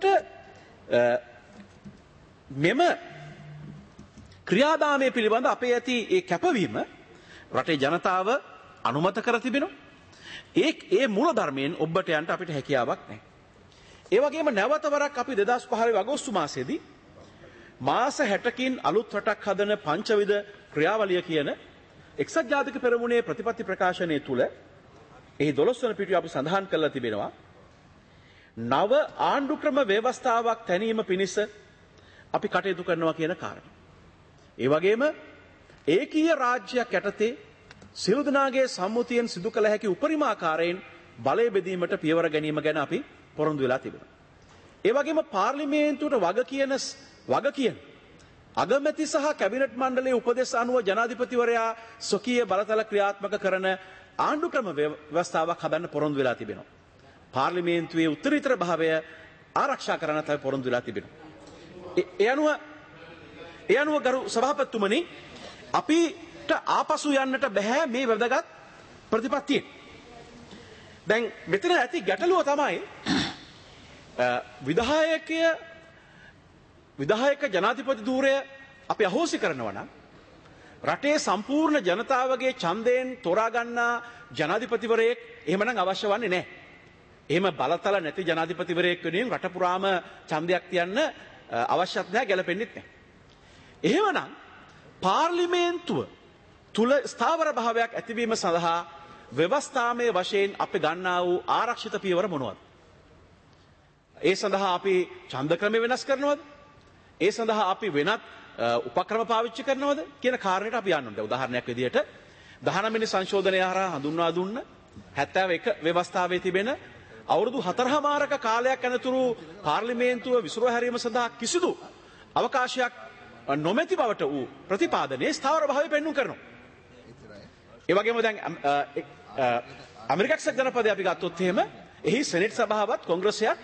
මෙම ක්‍රියාදාමය පිළිබඳ අපේ ඇති ඒ කැපවීම රටේ ජනතාව අනුමත කර තිබෙනවා. ඒ ඒ මූල ධර්මයෙන් ඔබට යන්න අපිට හැකියාවක් නැහැ. ඒ වගේම නැවත වරක් අපි දෙදහස් පහළොව අගෝස්තු මාසයේදී මාස හැටකින් අලුත් රටක් හදන පංචවිධ ක්‍රියාවලිය කියන එක්සත් ජාතික පෙරමුණේ ප්‍රතිපත්ති ප්‍රකාශනයේ තුල එහි දොළොස් වන පිටුවේ අපි සඳහන් කරලා තිබෙනවා නව ආණ්ඩු ක්‍රම ව්‍යවස්ථාවක් තැනීම පිණිස අපි කටයුතු කරනවා කියන කාරණය. ඒ වගේම ඒකීය රාජ්‍යයක් යටතේ සියලු දෙනාගේ සම්මුතියෙන් සිදු කළ හැකි උපරිම ආකාරයෙන් බලය බෙදීමට පියවර ගැනීම ගැන අපි පොරොන්දු වෙලා තිබෙනවා. ඒ වගේම පාර්ලිමේන්තුවට වග කියන වග කියන අගමැති සහ කැබිනට් මණ්ඩලයේ උපදෙස් අනුව ජනාධිපතිවරයා ස්වකීය බලතල ක්‍රියාත්මක කරන ආණ්ඩු ක්‍රම ව්‍යවස්ථාවක් හදන්න පොරොන්දු වෙලා තිබෙනවා. පාර්ලිමේන්තුවේ උත්තරීතර භාවය ආරක්ෂා කරන්න තමයි පොරොන්දු වෙලා තිබෙනවා. ඒ අනුව ඒ අනුව ගරු සභාපතිතුමනි අපිට ආපසු යන්නට බෑ මේ වැදගත් ප්‍රතිපත්තිය. දැන් මෙතන ඇති ගැටලුව තමයි විධායකය විධායක ජනාධිපති ධූරය අපි අහෝසි කරනවා නම් රටේ සම්පූර්ණ ජනතාවගේ ඡන්දයෙන් තෝරා ගන්නා ජනාධිපතිවරයෙක් එහෙමනම් අවශ්‍ය වන්නේ නැහැ. එහෙම බලතල නැති ජනාධිපතිවරයෙක් වෙනුවෙන් රට පුරාම ඡන්දයක් තියන්න අවශ්‍යත් නැහැ, ගැලපෙන්නෙත් නැහැ. එහෙමනම් පාර්ලිමේන්තුව තුල ස්ථාවර භාවයක් ඇතිවීම සඳහා ව්‍යවස්ථාමය වශයෙන් අපි ගන්නා වූ ආරක්ෂිත පියවර මොනවද? ඒ සඳහා අපි ඡන්ද ක්‍රම වෙනස් කරනවද? ඒ සඳහා අපි වෙනත් උපක්‍රම පාවිච්චි කරනවද කියන කාරණයට අපි යන්න ඕනේ. උදාහරණයක් විදිහට දහනව වෙනි සංශෝධනය හරහා හඳුන්වා දුන්න හැත්තෑ එක ව්‍යවස්ථාවේ තිබෙන අවුරුදු හතරමාරක කාලයක් යනතුරු පාර්ලිමේන්තුව විසිරුව හැරීම සඳහා කිසිදු අවකාශයක් නොමැති බවට වූ ප්‍රතිපාදනයේ ස්ථාවර භාවය පෙන්වු කරනවා. ඒ වගේම දැන් ඇමරිකා එක්සත් ජනපදයේ අපි ගත්තොත් එහෙම එහි සෙනෙට් සභාවත් කොංග්‍රසයත්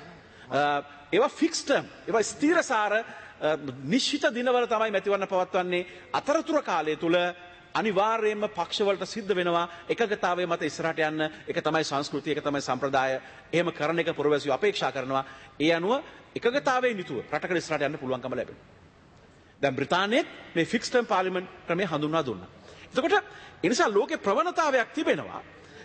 ඒවා ෆික්ස් ටර්ම් ඒවා ස්ථිරසාර නිශ්චිත දිනවල තමයි මැතිවරණ පවත්වන්නේ. අතරතුර කාලය තුල අනිවාර්යයෙන්ම පක්ෂවලට සිද්ධ වෙනවා එකගතාවයේ මත ඉස්සරහට යන්න. ඒක තමයි සංස්කෘතිය, ඒක තමයි සම්ප්‍රදාය. එහෙම කරන එක පුරවැසියෝ අපේක්ෂා කරනවා. ඒ අනුව එකගතාවයෙන් යුතුව රටකට ඉස්සරහට යන්න පුළුවන්කම ලැබෙනවා. දැන් බ්‍රිතාන්‍යයේ මේ ෆික්ස් ටර්ම් පාර්ලිමේන්තු ක්‍රමය හඳුන්වා දුන්නා. එතකොට ඒ නිසා ලෝකේ ප්‍රවණතාවයක් තිබෙනවා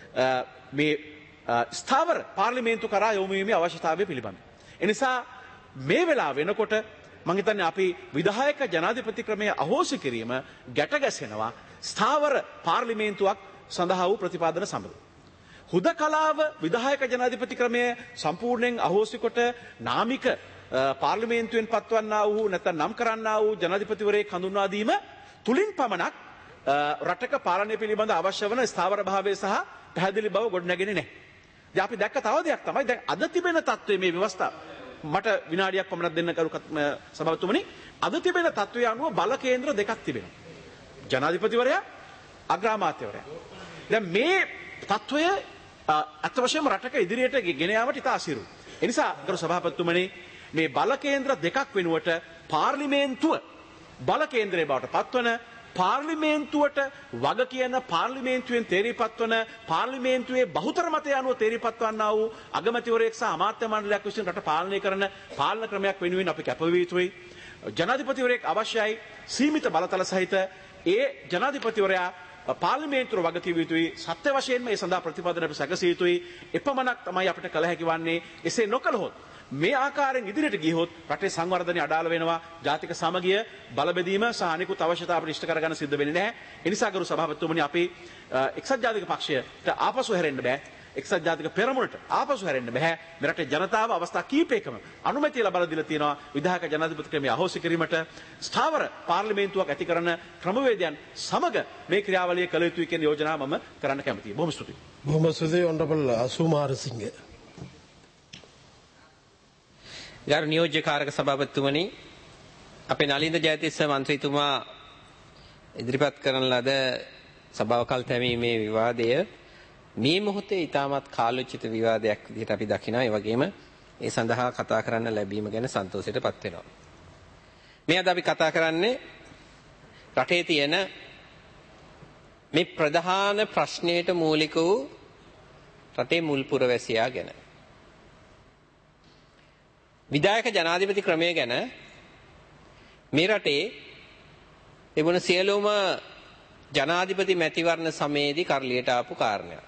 මේ ස්ථාවර පාර්ලිමේන්තු කරා යොමු වීමේ අවශ්‍යතාවය පිළිබඳ. ඒ නිසා මේ වෙලාව වෙනකොට මම හිතන්නේ අපි විධායක ජනාධිපති ක්‍රමයේ අහෝසි කිරීම ගැට ගැසෙනවා ස්ථාවර පාර්ලිමේන්තුවක් සඳහා වූ ප්‍රතිපාදන සමග. හුදකලාව විධායක ජනාධිපති ක්‍රමයේ සම්පූර්ණයෙන් අහෝසි කොට නාමික පාර්ලිමේන්තුවෙන් පත්වන්නා වූ නැත්නම් නම් කරන්නා වූ ජනාධිපතිවරයෙක් හඳුන්වා දීම තුලින් පමණක් රටක පාලනය පිළිබඳ අවශ්‍ය වන ස්ථාවර භාවය සහ පැහැදිලි බව ගොඩනැගෙන්නේ නැහැ. දැන් අපි දැක්ක තව දෙයක් තමයි දැන් අද තිබෙන තත්ත්වයේ මේ ව්‍යවස්ථාව මට විනාඩියක් පමණක් දෙන්න කරු සභාපතිතුමනි අද තිබෙන තත්ත්වය අනුව බල කේන්ද්‍ර දෙකක් තිබෙනවා. ජනාධිපතිවරයා අග්‍රාමාත්‍යවරයා. දැන් මේ තත්ත්වය අත් වශයෙන්ම රටක ඉදිරියට ගෙන යාමට ඉතා අසීරුයි. ඒ නිසා කරු සභාපතිතුමනි මේ බල කේන්ද්‍ර දෙකක් වෙනුවට පාර්ලිමේන්තුව බල කේන්ද්‍රයේ බවට පත්වන පාර්ලිමේන්තුවට වග කියන පාර්ලිමේන්තුවෙන් තේරීපත් වන පාර්ලිමේන්තුවේ බහුතර මතය අනුව තේරීපත් වන්නා වූ අගමැතිවරයෙක් සහ අමාත්‍ය මණ්ඩලයක් විසින් රට පාලනය කරන පාලන ක්‍රමයක් වෙනුවෙන් අපි කැප විය යුතුයි. ජනාධිපතිවරයෙක් අවශ්‍යයි සීමිත බලතල සහිත ඒ ජනාධිපතිවරයා පාර්ලිමේන්තුව වග කිව යුතුයි. සත්‍ය වශයෙන්ම ඒ සඳහා ප්‍රතිපාදන අපි සැකසිය යුතුයි. එපමණක් තමයි අපිට කළ හැකි වන්නේ. එසේ නොකළහොත් මේ ආකාරයෙන් ඉදිරියට ගියහොත් රටේ සංවර්ධනය අඩාල වෙනවා. ජාතික සමගිය බලබෙදීම සහ අනිකුත් අවශ්‍යතා අපිට ඉෂ්ට කරගන්න සිද්ධ වෙන්නේ නැහැ. ඒ නිසා ගරු සභාපතිතුමනි අපි එක්සත් ජාතික පක්ෂයට ආපසු හැරෙන්න බෑ. එක්සත් ජාතික පෙරමුණට ආපසු හැරෙන්න බෑ. මේ රටේ ජනතාව අවස්ථා කීපයකම අනුමැතිය ලබා දීලා තියෙනවා විධායක ජනාධිපති ක්‍රමය අහෝසි කිරීමට ස්ථාවර පාර්ලිමේන්තුවක් ඇති කරන ක්‍රමවේදයන් සමග මේ ක්‍රියාවලිය කළ යුතුයි කියන යෝජනාව මම කරන්න කැමතියි. බොහොම ස්තුතියි. බොහොම ස්තුතියි ඔනරබල් අසුමාරසිංහ. ගරු නියෝජ්‍ය කාරක සභාපතිතුමනි අපේ නලින්ද ජයතිස්ස මන්ත්‍රීතුමා ඉදිරිපත් කරන ලද සභාව කල් තැබීමේ විවාදය මේ මොහොතේ ඉතාමත් කාලෝචිත විවාදයක් විදිහට අපි දකිනවා. ඒ වගේම ඒ සඳහා කතා කරන්න ලැබීම ගැන සන්තෝෂයටපත් වෙනවා. මේ අද අපි කතා කරන්නේ රටේ තියෙන මේ ප්‍රධාන ප්‍රශ්නයට මූලික වූ රටේ මුල් පුරවැසියා ගැන. විධායක ජනාධිපති ක්‍රමය ගැන මේ රටේ තිබුණ සියලුම ජනාධිපති මැතිවරණ සමයේදී කරලියට ආපු කාරණයක්.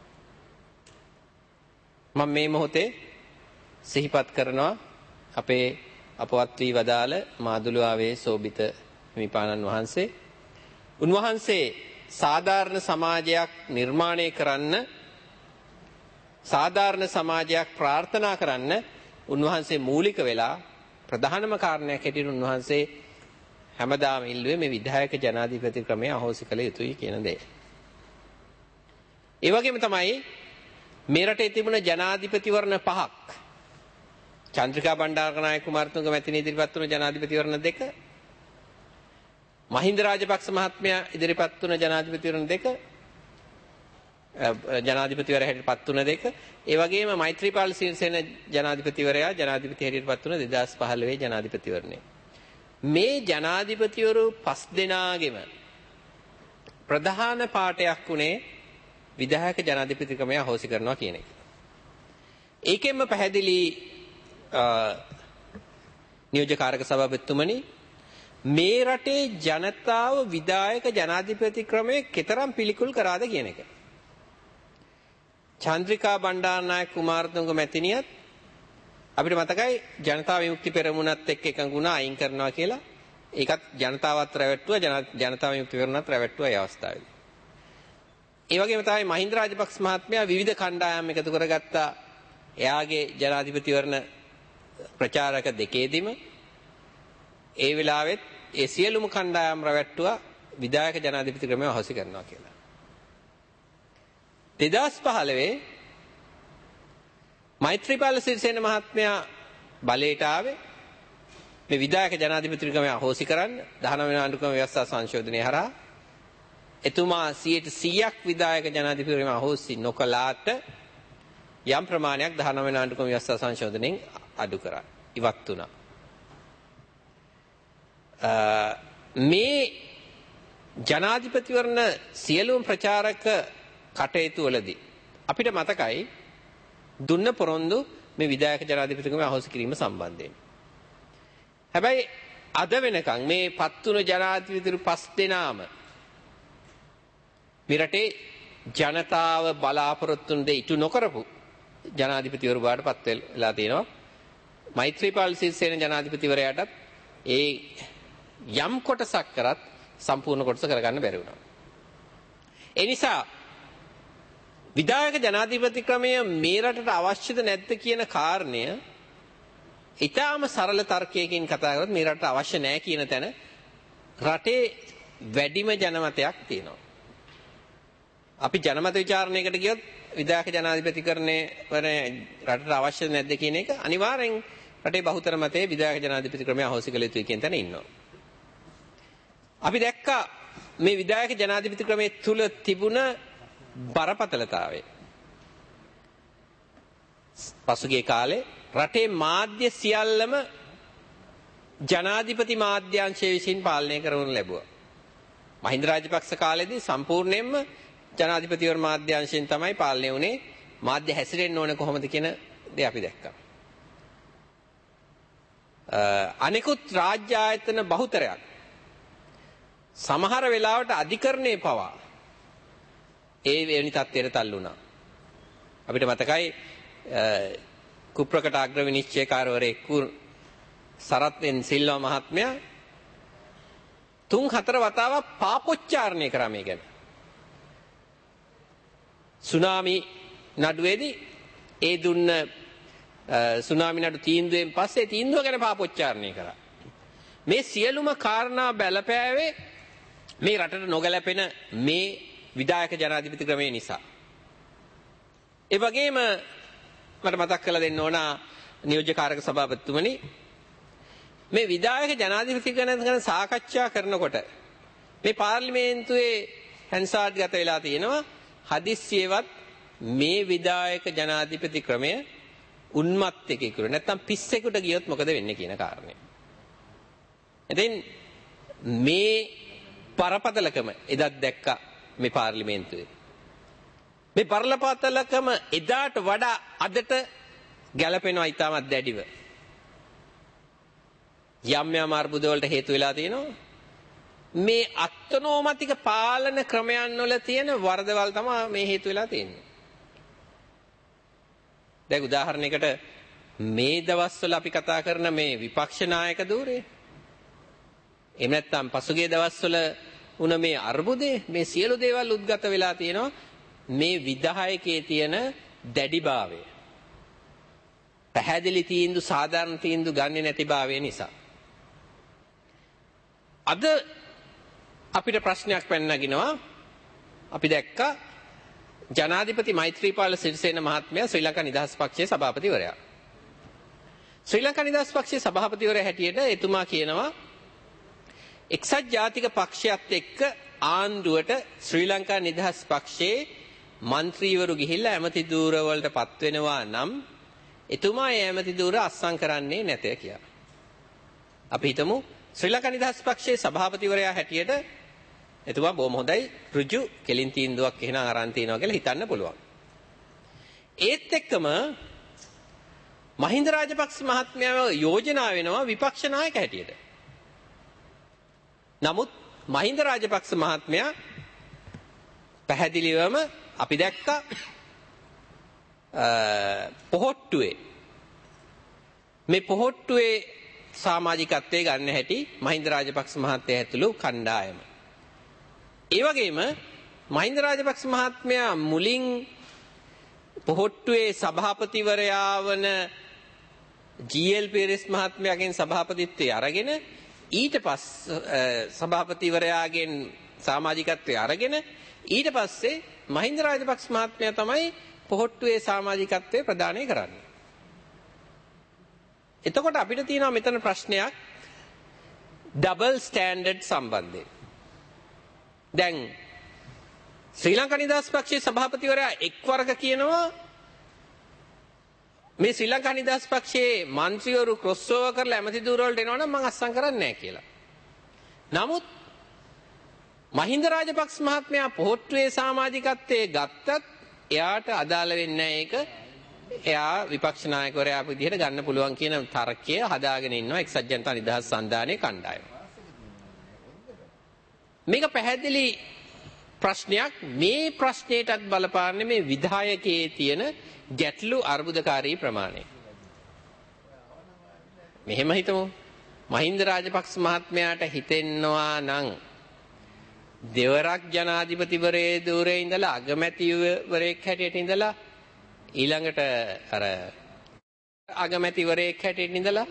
මම මේ මොහොතේ සිහිපත් කරනවා අපේ අපවත් වී වදාළ මාදුළුවාවේ සෝබිත හිමිපාණන් වහන්සේ. උන්වහන්සේ සාධාරණ සමාජයක් නිර්මාණය කරන්න, සාධාරණ සමාජයක් ප්‍රාර්ථනා කරන්න උන්වහන්සේ මූලික වෙලා ප්‍රධානම කාරණයක් හැටියට උන්වහන්සේ හැමදාම ඉල්ලුවේ මේ විධායක ජනාධිපති ක්‍රමය අහෝසි කළ යුතුයි කියන දේ. ඒ වගේම තමයි මේ රටේ තිබුණ ජනාධිපතිවරණ පහක්, චන්ද්‍රිකා බණ්ඩාරනායක කුමාරතුංග මැතිණිය ඉදිරිපත් වුණ ජනාධිපතිවරණ දෙක, මහින්ද රාජපක්ෂ මහත්මයා ඉදිරිපත් වුණ ජනාධිපතිවරණ දෙක, ජනාධිපතිවරයා හැටියට පත් වුණ දෙක, ඒ වගේම මෛත්‍රීපාල සිරිසේන ජනාධිපතිවරයා ජනාධිපති හැටියට පත් වුණ දෙදාස් පහළොව ජනාධිපතිවරණය. මේ ජනාධිපතිවරු පස් දෙනාගෙම ප්‍රධාන පාඩයක් උනේ විධායක ජනාධිපති ක්‍රමය අහෝසි කරනවා කියන එක. ඒකෙන්ම පැහැදිලි නියෝජ්‍යකාරක සභාපතිතුමනි, මේ රටේ ජනතාව විධායක ජනාධිපති ක්‍රමය කෙතරම් පිළිකුල් කරාද කියන එක. චන්ද්‍රිකා බණ්ඩාරනායක කුමාරතුංග මැතිණියත් අපිට මතකයි ජනතා විමුක්ති පෙරමුණත් එක්ක එකඟ වුණා අයින් කරනවා කියලා. ඒකත් ජනතාවත් රැවට්ටුවා, ජනතා විමුක්ති පෙරමුණත් රැවට්ටුවා ඒ අවස්ථාවේදී. ඒ වගේම තමයි මහින්ද රාජපක්ෂ මහත්මයා විවිධ කණ්ඩායම් එකතු කරගත්තා. එයාගේ ජනාධිපතිවරණ ප්‍රචාරක දෙකේදීම ඒ වෙලාවෙත් ඒ සියලුම කණ්ඩායම් රැවට්ටුවා විධායක ජනාධිපති ක්‍රමය අහෝසි කරනවා කියලා. දෙදාස් පහළොව මෛත්‍රීපාල සිරිසේන මහත්මයා බලයට ආවේ මේ විධායක ජනාධිපති ක්‍රමය අහෝසි කරන්න දහනවය වෙනි ආණ්ඩුක්‍රම ව්‍යවස්ථා සංශෝධනය හරහා. එතුමා සියයට සීයක් විධායක ජනාධිපති ක්‍රමය අහෝසි නොකලාට යම් ප්‍රමාණයක් දහනවය වෙනි ආණ්ඩුක්‍රම ව්‍යවස්ථා සංශෝධනයෙන් අඩු කරා, ඉවත් වුණා. මේ ජනාධිපතිවරණ සියලුම ප්‍රචාරක කටයුතු වලදී අපිට මතකයි දුන්න පොරොන්දු මේ විධායක ජනාධිපති ක්‍රමය අහෝසි කිරීම සම්බන්ධයෙන්. හැබැයි අද වෙනකන් මේ පත්තුන ජනාධිපතිවරු පස් දෙනාම මේ රටේ ජනතාව බලාපොරොත්තු වෙන දේ ඉටු නොකරපු ජනාධිපතිවරු බවට පත් වෙලා තියෙනවා. මෛත්‍රීපාල සිරිසේන ජනාධිපතිවරයාටත් ඒ යම් කොටසක් කරත් සම්පූර්ණ කොටස කරගන්න බැරි වුණා. ඒ නිසා විධායක ජනාධිපති ක්‍රමය මේ රටට අවශ්‍යද නැද්ද කියන කාරණය ඊටාම සරල තර්කයකින් කතා කරොත් මේ රටට අවශ්‍ය නැහැ කියන තැන රටේ වැඩිම ජනමතයක් තියෙනවා. අපි ජනමත විචාරණයකට ගියොත් විධායක ජනාධිපතිකරණය වන රටට අවශ්‍ය නැද්ද කියන එක අනිවාර්යෙන් රටේ බහුතර මතයේ විධායක ජනාධිපති ක්‍රමය අහෝසි කළ යුතුයි කියන තැන ඉන්නවා. අපි දැක්කා මේ විධායක ජනාධිපති ක්‍රමයේ තුල තිබුණ බරපතලතාවය. පසුගිය කාලේ රටේ මාධ්‍ය සියල්ලම ජනාධිපති මාධ්‍යාංශය විසින් පාලනය කරවනු ලැබුවා. මහින්ද රාජපක්ෂ කාලේදී සම්පූර්ණයෙන්ම ජනාධිපතිවර මාධ්‍යාංශයෙන් තමයි පාලනය වුණේ. මාධ්‍ය හැසිරෙන්න ඕන කොහොමද කියන දේ අපි දැක්කා. අනෙකුත් රාජ්‍ය ආයතන බහුතරයක් සමහර වෙලාවට අධිකරණේ පවා ඒ වෙනි තත්ත්වයට තල්ලු වුණා. අපිට මතකයි කුප්‍රකට අග්‍ර විනිශ්චයකාරවරයෙකු සරත් එන් සිල්වා මහත්මයා තුන් හතර වතාවක් පාපොච්චාරණය කරා මේ ගැන. සුනාමි නඩුවේදී ඒ දුන්න සුනාමි නඩු තීන්දුවෙන් පස්සේ තීන්දුව ගැන පාපොච්චාරණය කරා. මේ සියලුම කාරණා බැලපෑවේ මේ රටට නොගැලපෙන මේ විධායක ජනාධිපති ක්‍රමය නිසා. ඒ වගේම මට මතක් කරලා දෙන්න ඕන නියෝජ්‍යකාරක සභාපතිතුමනි, මේ විධායක ජනාධිපති ගැන සාකච්ඡා කරනකොට මේ පාර්ලිමේන්තුවේ හැන්සාඩ් ගත වෙලා තියෙනවා හදිස්සියවත් මේ විධායක ජනාධිපති ක්‍රමය උන්මත්තකෙකුට නැත්තම් පිස්සෙකුට ගියොත් මොකද වෙන්නේ කියන කාරණය. ඉතින් මේ පරපතලකම එදත් දැක්කා මේ පාර්ලිමේන්තුවේ. මේ පරලපතලකම එදාට වඩා අදට ගැලපෙනවා ඉතාමත් දැඩිව. යම් යම් අර්බුද වලට හේතු වෙලා තියෙනවා. මේ අත්නෝමතික පාලන ක්‍රමයන් වල තියෙන වරදවල් තමයි මේ හේතු වෙලා තියෙන්නේ. දැන් උදාහරණයකට මේ දවස්වල අපි කතා කරන මේ විපක්ෂ නායක ධූරය. එහෙම නැත්නම් පසුගිය දවස්වල උන මේ අර්බුදේ මේ සියලු දේවල් උද්ගත වෙලා තියෙනවා මේ විධායකයේ තියෙන දැඩිභාවය. පැහැදිලි තීන්දුව සාධාරණ තීන්දුව ගන්නේ නැති භාවය නිසා. අද අපිට ප්‍රශ්නයක් පැනනගිනවා. අපි දැක්කා ජනාධිපති මෛත්‍රීපාල සිරිසේන මහත්මයා ශ්‍රී ලංකා නිදහස් පක්ෂයේ සභාපතිවරයා. ශ්‍රී ලංකා නිදහස් පක්ෂයේ සභාපතිවරයා හැටියට එතුමා කියනවා එක්සත් ජාතික පක්ෂයත් එක්ක ආණ්ඩුවට ශ්‍රී ලංකා නිදහස් පක්ෂයේ മന്ത്രിවරු ගිහිල්ලා ඇමති ධූර වලට පත් වෙනවා නම් එතුමා ඒ ඇමති ධූර අත්සන් කරන්නේ නැතේ කියලා. අපි හිතමු ශ්‍රී ලංකා නිදහස් පක්ෂයේ සභාපතිවරයා හැටියට එතුමා බොහොම හොඳයි ඍජු කෙලින් තීන්දුවක් එහෙනම් අරන් තියනවා කියලා හිතන්න පුළුවන්. ඒත් එක්කම මහින්ද රාජපක්ෂ මහත්මයාව යෝජනා වෙනවා විපක්ෂ නායක හැටියට. නමුත් මහින්ද රාජපක්ෂ මහත්මයා පැහැදිලිවම අපි දැක්කා පොහොට්ටුවේ මේ පොහොට්ටුවේ සමාජිකත්වයේ ගන්න හැටි මහින්ද රාජපක්ෂ මහත්තයා ඇතුළු කණ්ඩායම. ඒ වගේම මහින්ද රාජපක්ෂ මහත්මයා මුලින් පොහොට්ටුවේ සභාපතිවරයා වන ජී.එල්. පීරිස් මහත්මයාගෙන් සභාපතිත්වය අරගෙන ඊට පස් සභාපතිවරයාගෙන් සමාජිකත්වය අරගෙන ඊට පස්සේ මහින්ද රාජපක්ෂ මහත්මයා තමයි පොහොට්ටුවේ සමාජිකත්වය ප්‍රදානය කරන්නේ. එතකොට අපිට තියෙනවා මෙතන ප්‍රශ්නයක් ඩබල් ස්ටෑන්ඩඩ් සම්බන්ධයෙන්. දැන් ශ්‍රී ලංකා නිදහස් පක්ෂයේ සභාපතිවරයා එක් වර්ග කියනවා මේ ශ්‍රී ලංකා නිදහස් පක්ෂයේ മന്ത്രിවරු ක්‍රොස් ඕවර් කරලා ඇමති ධූර වලට එනවනම් මම අස්සම් කරන්නේ නැහැ කියලා. නමුත් මහින්ද රාජපක්ෂ මහත්මයා පොහොට්ටුවේ සමාජිකත්වයේ ගත්තත් එයාට අදාළ වෙන්නේ නැහැ ඒක. එයා විපක්ෂ නායකවරයා විදිහට ගන්න පුළුවන් කියන තර්කය හදාගෙන ඉන්නවා එක්සත් ජනතා නිදහස් සන්ධානයේ කණ්ඩායම. මේක පැහැදිලි ප්‍රශ්නයක්. මේ ප්‍රශ්නයටත් බලපාන්නේ මේ විධායකයේ තියෙන ගැටලු අර්බුදකාරී ප්‍රමාණය. මෙහෙම හිතමු මහින්ද රාජපක්ෂ මහත්මයාට හිතෙනවා නම් දෙවරක් ජනාධිපතිවරයේ ධූරයේ ඉඳලා අගමැතිවරයෙක් හැටියට ඉඳලා ඊළඟට අර අගමැතිවරයෙක් හැටියට ඉඳලා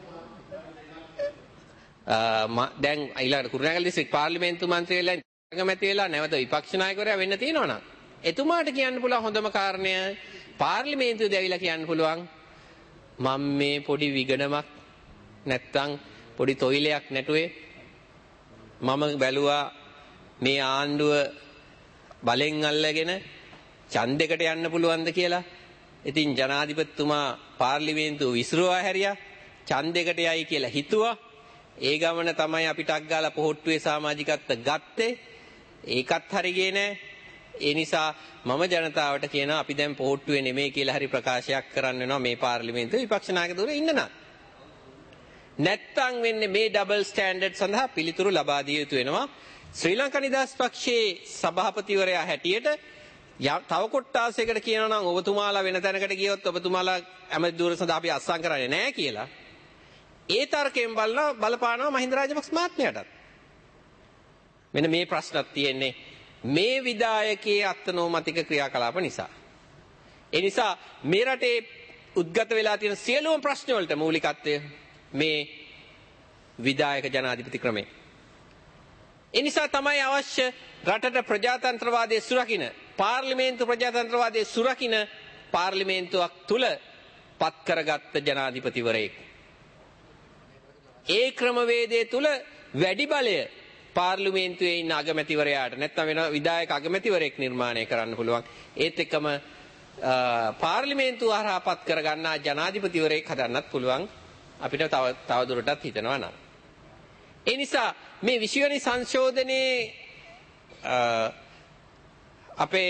දැන් ඊළඟට කුරුණෑගල දිස්ත්‍රික් පාර්ලිමේන්තු මන්ත්‍රී වෙලා අගමැති වෙලා නැවත විපක්ෂ නායකවරයා වෙන්න තියෙනවා නම් එතුමාට කියන්න පුළුවන් හොඳම කාරණය පාර්ලිමේන්තුවේ දැවිලා කියන්න පුළුවන් මම මේ පොඩි විගණමක් නැත්තම් පොඩි තොইলයක් නැටුවේ මම බැලුවා මේ ආණ්ඩුව බලෙන් අල්ලගෙන ඡන්දයකට යන්න පුළුවන්ද කියලා. ඉතින් ජනාධිපතිතුමා පාර්ලිමේන්තුව විසිරුවා හැරියා. ඡන්දයකට යයි කියලා හිතුවා. ඒ ගමන තමයි අපිට අග්ගාලා පොහොට්ටුවේ සමාජිකත්ව ගත්තේ. ඒකත් හරියන්නේ නැහැ. ඒ නිසා මම ජනතාවට කියනවා අපි දැන් පොහොට්ටුවේ නෙමෙයි කියලා හරි ප්‍රකාශයක් කරන්න වෙනවා මේ පාර්ලිමේන්තුවේ විපක්ෂ නායක ධූරේ ඉන්න නම්. නැත්තම් වෙන්නේ මේ ඩබල් ස්ටෑන්ඩඩ් සඳහා පිළිතුරු ලබා දිය යුතු වෙනවා. ශ්‍රී ලංකා නිදහස් පක්ෂයේ සභාපතිවරයා හැටියට තව කොට්ටාසයකට කියනවා නම් ඔබතුමාලා වෙන තැනකට ගියොත් ඔබතුමාලා ඇමති ධූර සඳහා අපි අත්සන් කරන්නේ නැහැ කියලා. ඒ තර්කයෙන් බලලා බලපානවා මහින්ද රාජපක්ෂ මහත්මයාටත්. මෙන්න මේ ප්‍රශ්නක් තියෙන්නේ මේ විධායකයේ අත්නෝමතික ක්‍රියාකලාප නිසා. ඒ නිසා මේ රටේ උද්ගත වෙලා තියෙන සියලුම ප්‍රශ්න වලට මූලිකත්වය මේ විධායක ජනාධිපති ක්‍රමය. ඒ නිසා තමයි අවශ්‍ය රටට ප්‍රජාතන්ත්‍රවාදයේ සුරකින්න පාර්ලිමේන්තු ප්‍රජාතන්ත්‍රවාදයේ සුරකින්න පාර්ලිමේන්තුවක් තුල පත් කරගත්ත ජනාධිපතිවරයෙක්. ඒ ක්‍රමවේදයේ තුල වැඩි බලය පාර්ලිමේන්තුවේ ඉන්න අගමැතිවරයාට නැත්නම් වෙන විධායක අගමැතිවරයෙක් නිර්මාණය කරන්න පුළුවන්. ඒත් එක්කම පාර්ලිමේන්තුව හරහා පත් කරගන්නා ජනාධිපතිවරයෙක් හදන්නත් පුළුවන් අපිට තව තව දුරටත් හිතනවා නම්. ඒ නිසා මේ විශ්ව වෙනි සංශෝධනයේ අපේ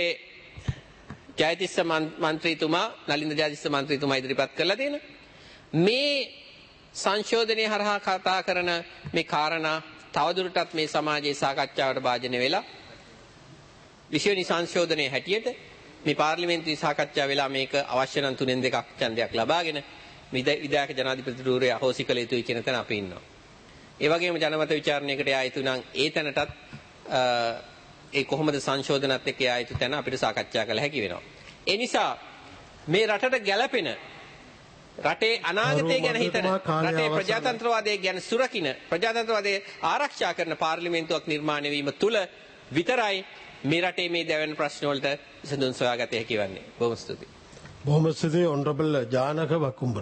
ජයතිස්ස මන්ත්‍රීතුමා නලින්ද ජයතිස්ස මන්ත්‍රීතුමා ඉදිරිපත් කරලා තියෙන මේ සංශෝධනය හරහා කතා කරන මේ කාරණා තවදුරටත් මේ සමාජයේ සාකච්ඡාවට භාජනය වෙලා විශේෂ සංශෝධනයේ හැටියට මේ පාර්ලිමේන්තුවේ සාකච්ඡා වෙලා මේක අවශ්‍ය නම් තුනෙන් දෙකක් ඡන්දයක් ලබාගෙන විධායක ජනාධිපති ධූරය අහෝසි කළ යුතුයි කියන තැන අපි ඉන්නවා. ඒ වගේම ජනමත විචාරණයකට යා යුතු නම් ඒ තැනටත් ඒ කොහොමද සංශෝධනත් එක්ක යා යුතු තැන අපිට සාකච්ඡා කළ හැකි වෙනවා. ඒ නිසා මේ රටට ගැළපෙන රටේ අනාගතය ගැන හිතන රටේ ප්‍රජාතන්ත්‍රවාදය ගැන සුරකින්න ප්‍රජාතන්ත්‍රවාදය ආරක්ෂා කරන පාර්ලිමේන්තුවක් නිර්මාණය වීම තුළ විතරයි මේ රටේ මේ දැවෙන ප්‍රශ්න වලට විසඳුම් සොයාගත හැකි වන්නේ. බොහොම ස්තුතියි. බොහොම ස්තුතියි ඔනරබල් ජානක වකුම්බර.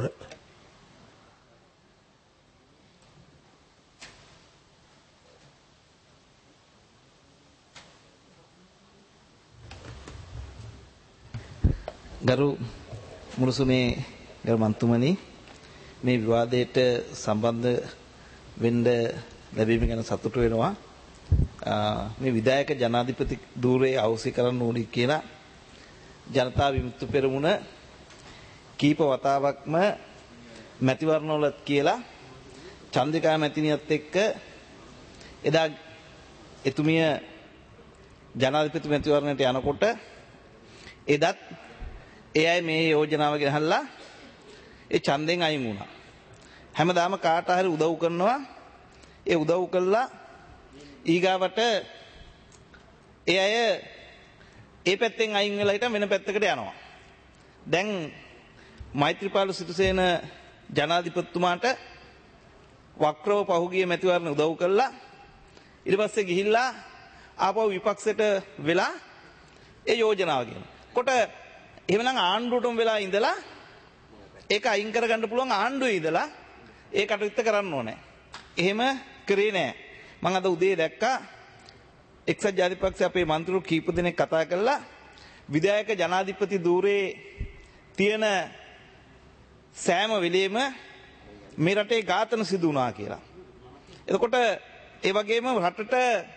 ගරු මුළුසුමේ ගරු මන්තුමනි මේ විවාදයට සම්බන්ධ වෙන්න ලැබීම ගැන සතුටු වෙනවා. මේ විධායක ජනාධිපති ධූරයේ අවසි කරන්න ඕනි කියලා ජනතා විමුක්ති පෙරමුණ කීප වතාවක්ම මැතිවරණවලත් කියලා චන්ද්‍රිකා මැතිණියත් එක්ක එදා එතුමිය ජනාධිපති මැතිවරණයට යනකොට එදත් ඒ අය මේ යෝජනාව ගෙනහල්ලා ඒ ඡන්දෙන් අයින් වුණා. හැමදාම කාට හරි උදව් කරනවා. ඒ උදව් කළා ඊගාවට ඒ අය ඒ පැත්තෙන් අයින් වෙලා හිටන් වෙන පැත්තකට යනවා. දැන් මෛත්‍රීපාල සිරිසේන ජනාධිපතිතුමාට වක්‍රව පහුගිය මැතිවරණ උදව් කළා. ඊට පස්සේ ගිහිල්ලා ආපහු විපක්ෂයට වෙලා ඒ යෝජනාව ගෙන. කොට එහෙමනම් ආණ්ඩුවටම වෙලා ඉඳලා ඒක අයින් කරගන්න පුළුවන් ආණ්ඩුවේ ඉඳලා ඒ කටයුත්ත කරන්න ඕනේ. එහෙම කරේ නෑ. මම අද උදේ දැක්කා එක්සත් ජාතික පක්ෂ අපේ මන්ත්‍රීවරු කීප දෙනෙක් කතා කළා විධායක ජනාධිපති ධූරයේ තියෙන සෑම වෙලෙම මේ රටේ ඝාතන සිදු වුණා කියලා. එතකොට ඒ වගේම රටට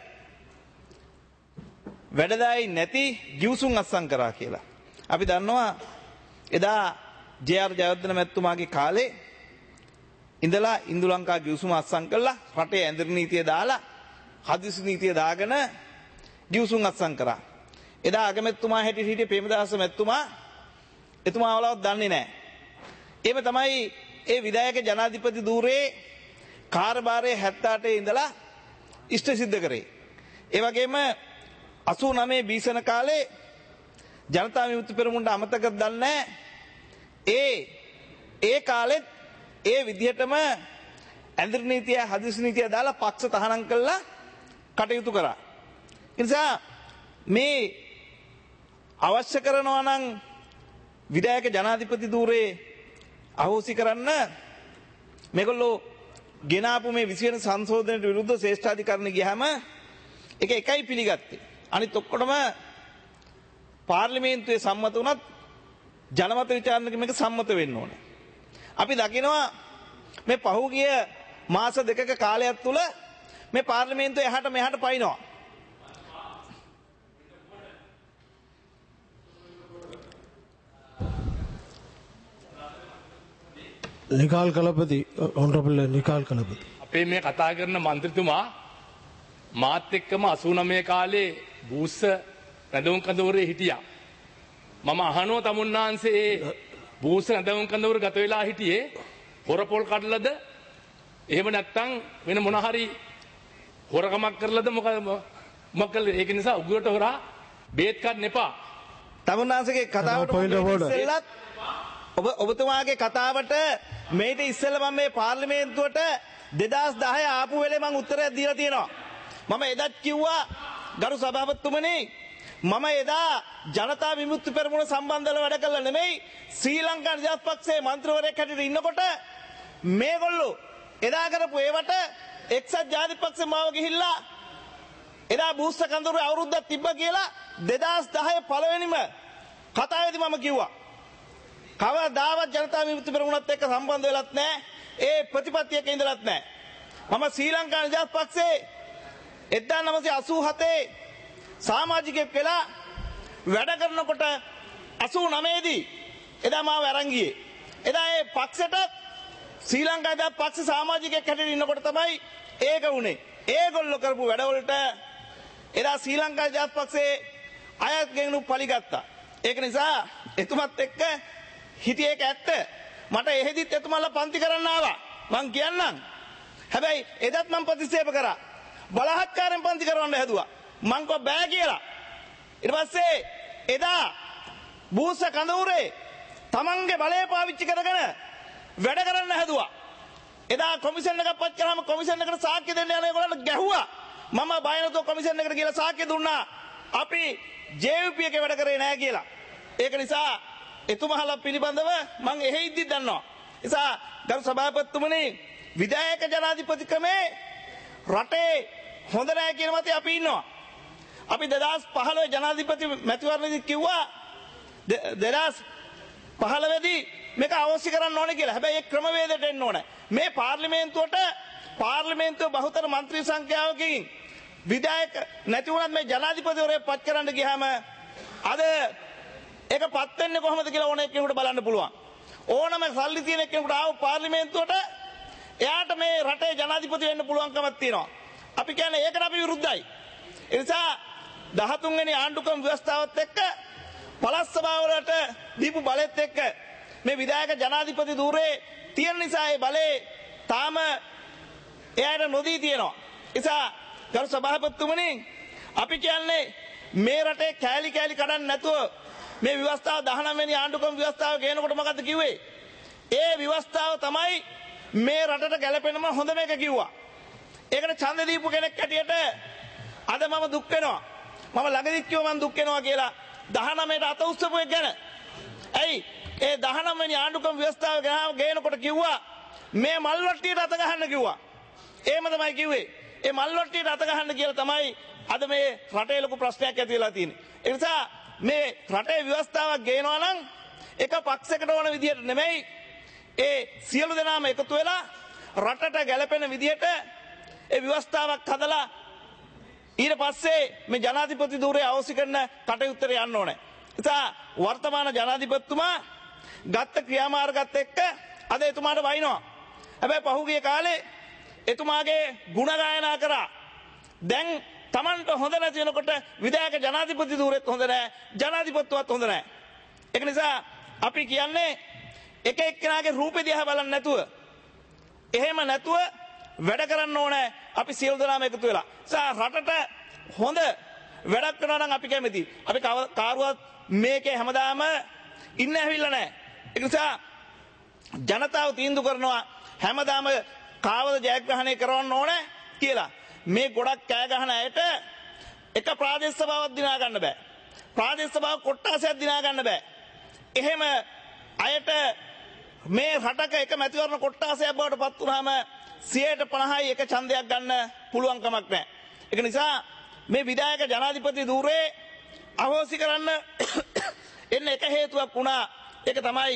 වැඩදායි නැති ගිවිසුම් අත්සන් කරා කියලා. අපි දන්නවා එදා ජේ ආර් ජයවර්ධන මැතිතුමාගේ කාලේ ඉඳලා ඉන්දු ලංකා ගිවිසුම අත්සන් කළා රටේ ඇඳරි නීතිය දාලා හදිසි නීතිය දාගෙන ගිවිසුම් අත්සන් කරා. එදා අගමැතිතුමා හැටියට හිටියේ ප්‍රේමදාස මැතිතුමා එතුමාවලවත් දන්නේ නැහැ. එහෙම තමයි ඒ විධායක ජනාධිපති ධූරයේ කාර්යභාරයේ හැත්තෑ අටේ ඉඳලා ඉෂ්ට සිද්ධ කරේ. ඒ වගේම අසූ නවය බීසන කාලේ ජනතා විමුක්ති පෙරමුණට අමතක දන්නේ ඒ ඒ කාලෙත් ඒ විදිහටම ඇඳරි නීතිය හදිසි නීතිය දාලා පක්ෂ තහනම් කළා කටයුතු කරා. ඒ නිසා මේ අවශ්‍ය කරනවා නම් විධායක ජනාධිපති ධූරයේ අහෝසි කරන්න මේගොල්ලෝ ගෙනාපු මේ විශේෂ සංශෝධනයට විරුද්ධ ශ්‍රේෂ්ඨාධිකරණ ගියාම ඒක එකයි පිළිගත්තේ. අනිත් ඔක්කොටම පාර්ලිමේන්තුවේ සම්මත වුණත් ජනමත විචාරණයක මේක සම්මත වෙන්න ඕනේ. අපි දකිනවා මේ පහුගිය මාස දෙකක කාලයක් තුල මේ පාර්ලිමේන්තුව එහාට මෙහාට පයින්නවා. නිකාල් කලපති ඔනරබල් නිකාල් කලපති. අපේ මේ කතා කරන මන්ත්‍රීතුමා මාත් එක්කම අසූ නවය කාලේ බූස්ස රැඳවුම් කඳවුරේ හිටියා. මම අහනවා තමුන්නාන්සේ ඒ බූස්ස රැඳවුම් කඳවුර ගත වෙලා හිටියේ හොරපොල් කඩලද එහෙම නැත්නම් වෙන මොන හරි හොරකමක් කරලාද මොකද මොකද ඒක නිසා උගුරට හොරා බේත් ගන්න එපා. තමුන්නාන්සේගේ කතාවට ඉස්සෙල්ලත් ඔබ ඔබතුමාගේ කතාවට මේට ඉස්සෙල්ලා මම මේ පාර්ලිමේන්තුවට දෙදාස් දහය ආපු වෙලේ මම උත්තරයක් දීලා තියෙනවා. මම එදත් කිව්වා ගරු සභාපතිතුමනි මම එදා ජනතා විමුක්ති පෙරමුණ සම්බන්ධව වැඩ කළා නෙමෙයි ශ්‍රී ලංකා නිදහස් පක්ෂයේ මන්ත්‍රීවරයෙක් හැටියට ඉන්නකොට මේගොල්ලෝ එදා කරපු ඒවට එක්සත් ජාතික පක්ෂේ මාව ගිහිල්ලා එදා බූස්ස කඳුරු අවුරුද්දක් තිබ්බ කියලා දෙදාස් දහය පළවෙනිම කතාවේදී මම කිව්වා. කවදාවත් ජනතා විමුක්ති පෙරමුණත් එක්ක සම්බන්ධ වෙලත් නැහැ. ඒ ප්‍රතිපත්තියක ඉඳලත් නැහැ. මම ශ්‍රී ලංකා නිදහස් පක්ෂයේ එක්දාස් නවසිය අසූ හතේ සමාජිකයෙක් වෙලා වැඩ කරනකොට අසූ නවය දී එදා මාව අරන් ගියේ. එදා ඒ පක්ෂයට ශ්‍රී ලංකාවේ පක්ෂ සමාජිකයෙක් හැටියට ඉන්නකොට තමයි ඒක උනේ. ඒගොල්ලෝ කරපු වැඩවලට එදා ශ්‍රී ලංකාවේ ජාතික පක්ෂයේ අයත් ගෙනුණු පලිගත්තා. ඒක නිසා එතුමත් එක්ක හිටියේ ඒක ඇත්ත. මට එහෙදිත් එතුමාලා පන්ති කරන්න ආවා. මං කියන්නම්. හැබැයි එදත් මං ප්‍රතික්ෂේප කරා. බලහත්කාරයෙන් පන්ති කරවන්න හැදුවා. මං කව බෑ කියලා. ඊට පස්සේ එදා බූස කඳවුරේ තමන්ගේ බලය පාවිච්චි කරගෙන වැඩ කරන්න හැදුවා. එදා කොමිෂන් එකක් පත් කරාම කොමිෂන් එකට සාක්ෂි දෙන්න යන ඒගොල්ලන්ට ගැහුවා. මම බය නැතුව කොමිෂන් එකට ගිහලා සාක්ෂි දුන්නා. අපි ජේ යූ පී එකේ වැඩ කරේ නැහැ කියලා. ඒක නිසා එතුමාලා පිළිබඳව මම එහෙ ඉද්දි දන්නවා. නිසා ගරු සභාපතිතුමනි විධායක ජනාධිපති ක්‍රමේ රටේ හොඳ නැහැ කියන මතය අපි ඉන්නවා. අපි දෙදාස් පහළොව ජනාධිපති මැතිවරණයේදී කිව්වා දෙදාස් පහළොව දී මේක අවශ්‍ය කරන්න ඕනේ කියලා. හැබැයි ඒ ක්‍රමවේදයට එන්න ඕනේ. මේ පාර්ලිමේන්තුවට පාර්ලිමේන්තුව බහුතර මන්ත්‍රී සංඛ්‍යාවකින් විධායක නැති වුණත් මේ ජනාධිපතිවරයෙක් පත් කරන්න ගියාම අද ඒක පත් වෙන්නේ කොහොමද කියලා ඕනේ කෙනෙකුට බලන්න පුළුවන්. ඕනම සල්ලි තියෙන කෙනෙකුට ආව පාර්ලිමේන්තුවට එයාට මේ රටේ ජනාධිපති වෙන්න පුළුවන්කමක් තියෙනවා. අපි කියන්නේ ඒකට අපි විරුද්ධයි. ඒ නිසා දහතුන් වෙනි ආණ්ඩුක්‍රම ව්‍යවස්ථාවත් එක්ක පළාත් සභාවලට දීපු බලෙත් එක්ක මේ විධායක ජනාධිපති ධූරේ තියෙන නිසා ඒ බලේ තාම එයාට නොදී තියෙනවා. ඒ නිසා ගරු සභාපතිතුමනි අපි කියන්නේ මේ රටේ කෑලි කෑලි කඩන්න නැතුව මේ ව්‍යවස්ථාව දහනව වෙනි ආණ්ඩුක්‍රම ව්‍යවස්ථාව ගේනකොට මොකද්ද කිව්වේ? ඒ ව්‍යවස්ථාව තමයි මේ රටට ගැලපෙනම හොඳම එක කිව්වා. ඒකට ඡන්ද දීපු කෙනෙක් හැටියට අද මම දුක් වෙනවා. මම ළඟදිත් කිව්වා මම දුක් වෙනවා කියලා දහනවයට අත උස්සපු එක ගැන. ඇයි? ඒ දහනව වෙනි ආණ්ඩුක්‍රම ව්‍යවස්ථාව ගේනකොට කිව්වා මේ මල්වට්ටියට අත ගහන්න කිව්වා. එහෙම තමයි කිව්වේ. ඒ මල්වට්ටියට අත ගහන්න කියලා තමයි අද මේ රටේ ලොකු ප්‍රශ්නයක් ඇති වෙලා තියෙන්නේ. ඒ නිසා මේ රටේ ව්‍යවස්ථාවක් ගේනවා නම් එක පක්ෂයකට ඕන විදිහට නෙමෙයි ඒ සියලු දෙනාම එකතු වෙලා රටට ගැලපෙන විදිහට ඒ ව්‍යවස්ථාවක් හදලා ඊට පස්සේ මේ ජනාධිපති ධූරය අවශ්‍ය කරන කටයුත්තට යන්න ඕනේ. ඒ නිසා වර්තමාන ජනාධිපතිතුමා ගත්ත ක්‍රියාමාර්ගات එක්ක අද එතුමාට වයින්නවා. හැබැයි පහුගිය කාලේ එතුමාගේ ගුණ ගායනා කරා. දැන් තමන්ට හොඳ නැති වෙනකොට විධායක ජනාධිපති ධූරෙත් හොඳ නැහැ, ජනාධිපතිතුමත් හොඳ නැහැ. ඒක නිසා අපි කියන්නේ එක එක්කෙනාගේ රූපෙ දිහා බලන්න නැතුව එහෙම නැතුව වැඩ කරන්න ඕනේ. අපි සියලු දෙනාම එකතු වෙලා. සා රටට හොඳ වැඩක් කරනවා නම් අපි කැමතියි. අපි කාරුවත් මේකේ හැමදාම ඉන්න ඇවිල්ලා නැහැ. ඒ නිසා ජනතාව තීන්දුව කරනවා හැමදාම කාවද ජයග්‍රහණය කරවන්න ඕනේ කියලා. මේ ගොඩක් කෑ ගහන අයට එක ප්‍රාදේශ සභාවක් දිනා ගන්න බෑ. ප්‍රාදේශ සභාව කොට්ටාසයක් දිනා ගන්න බෑ. එහෙම අයට මේ රටක එක මැතිවරණ කොට්ටාසයක් බවට පත් වුනහම සියයට පනහයි එක ඡන්දයක් ගන්න පුළුවන් කමක් නැහැ. ඒක නිසා මේ විධායක ජනාධිපති ධූරේ අවෝසි කරන්න එන්න එක හේතුවක් වුණා. ඒක තමයි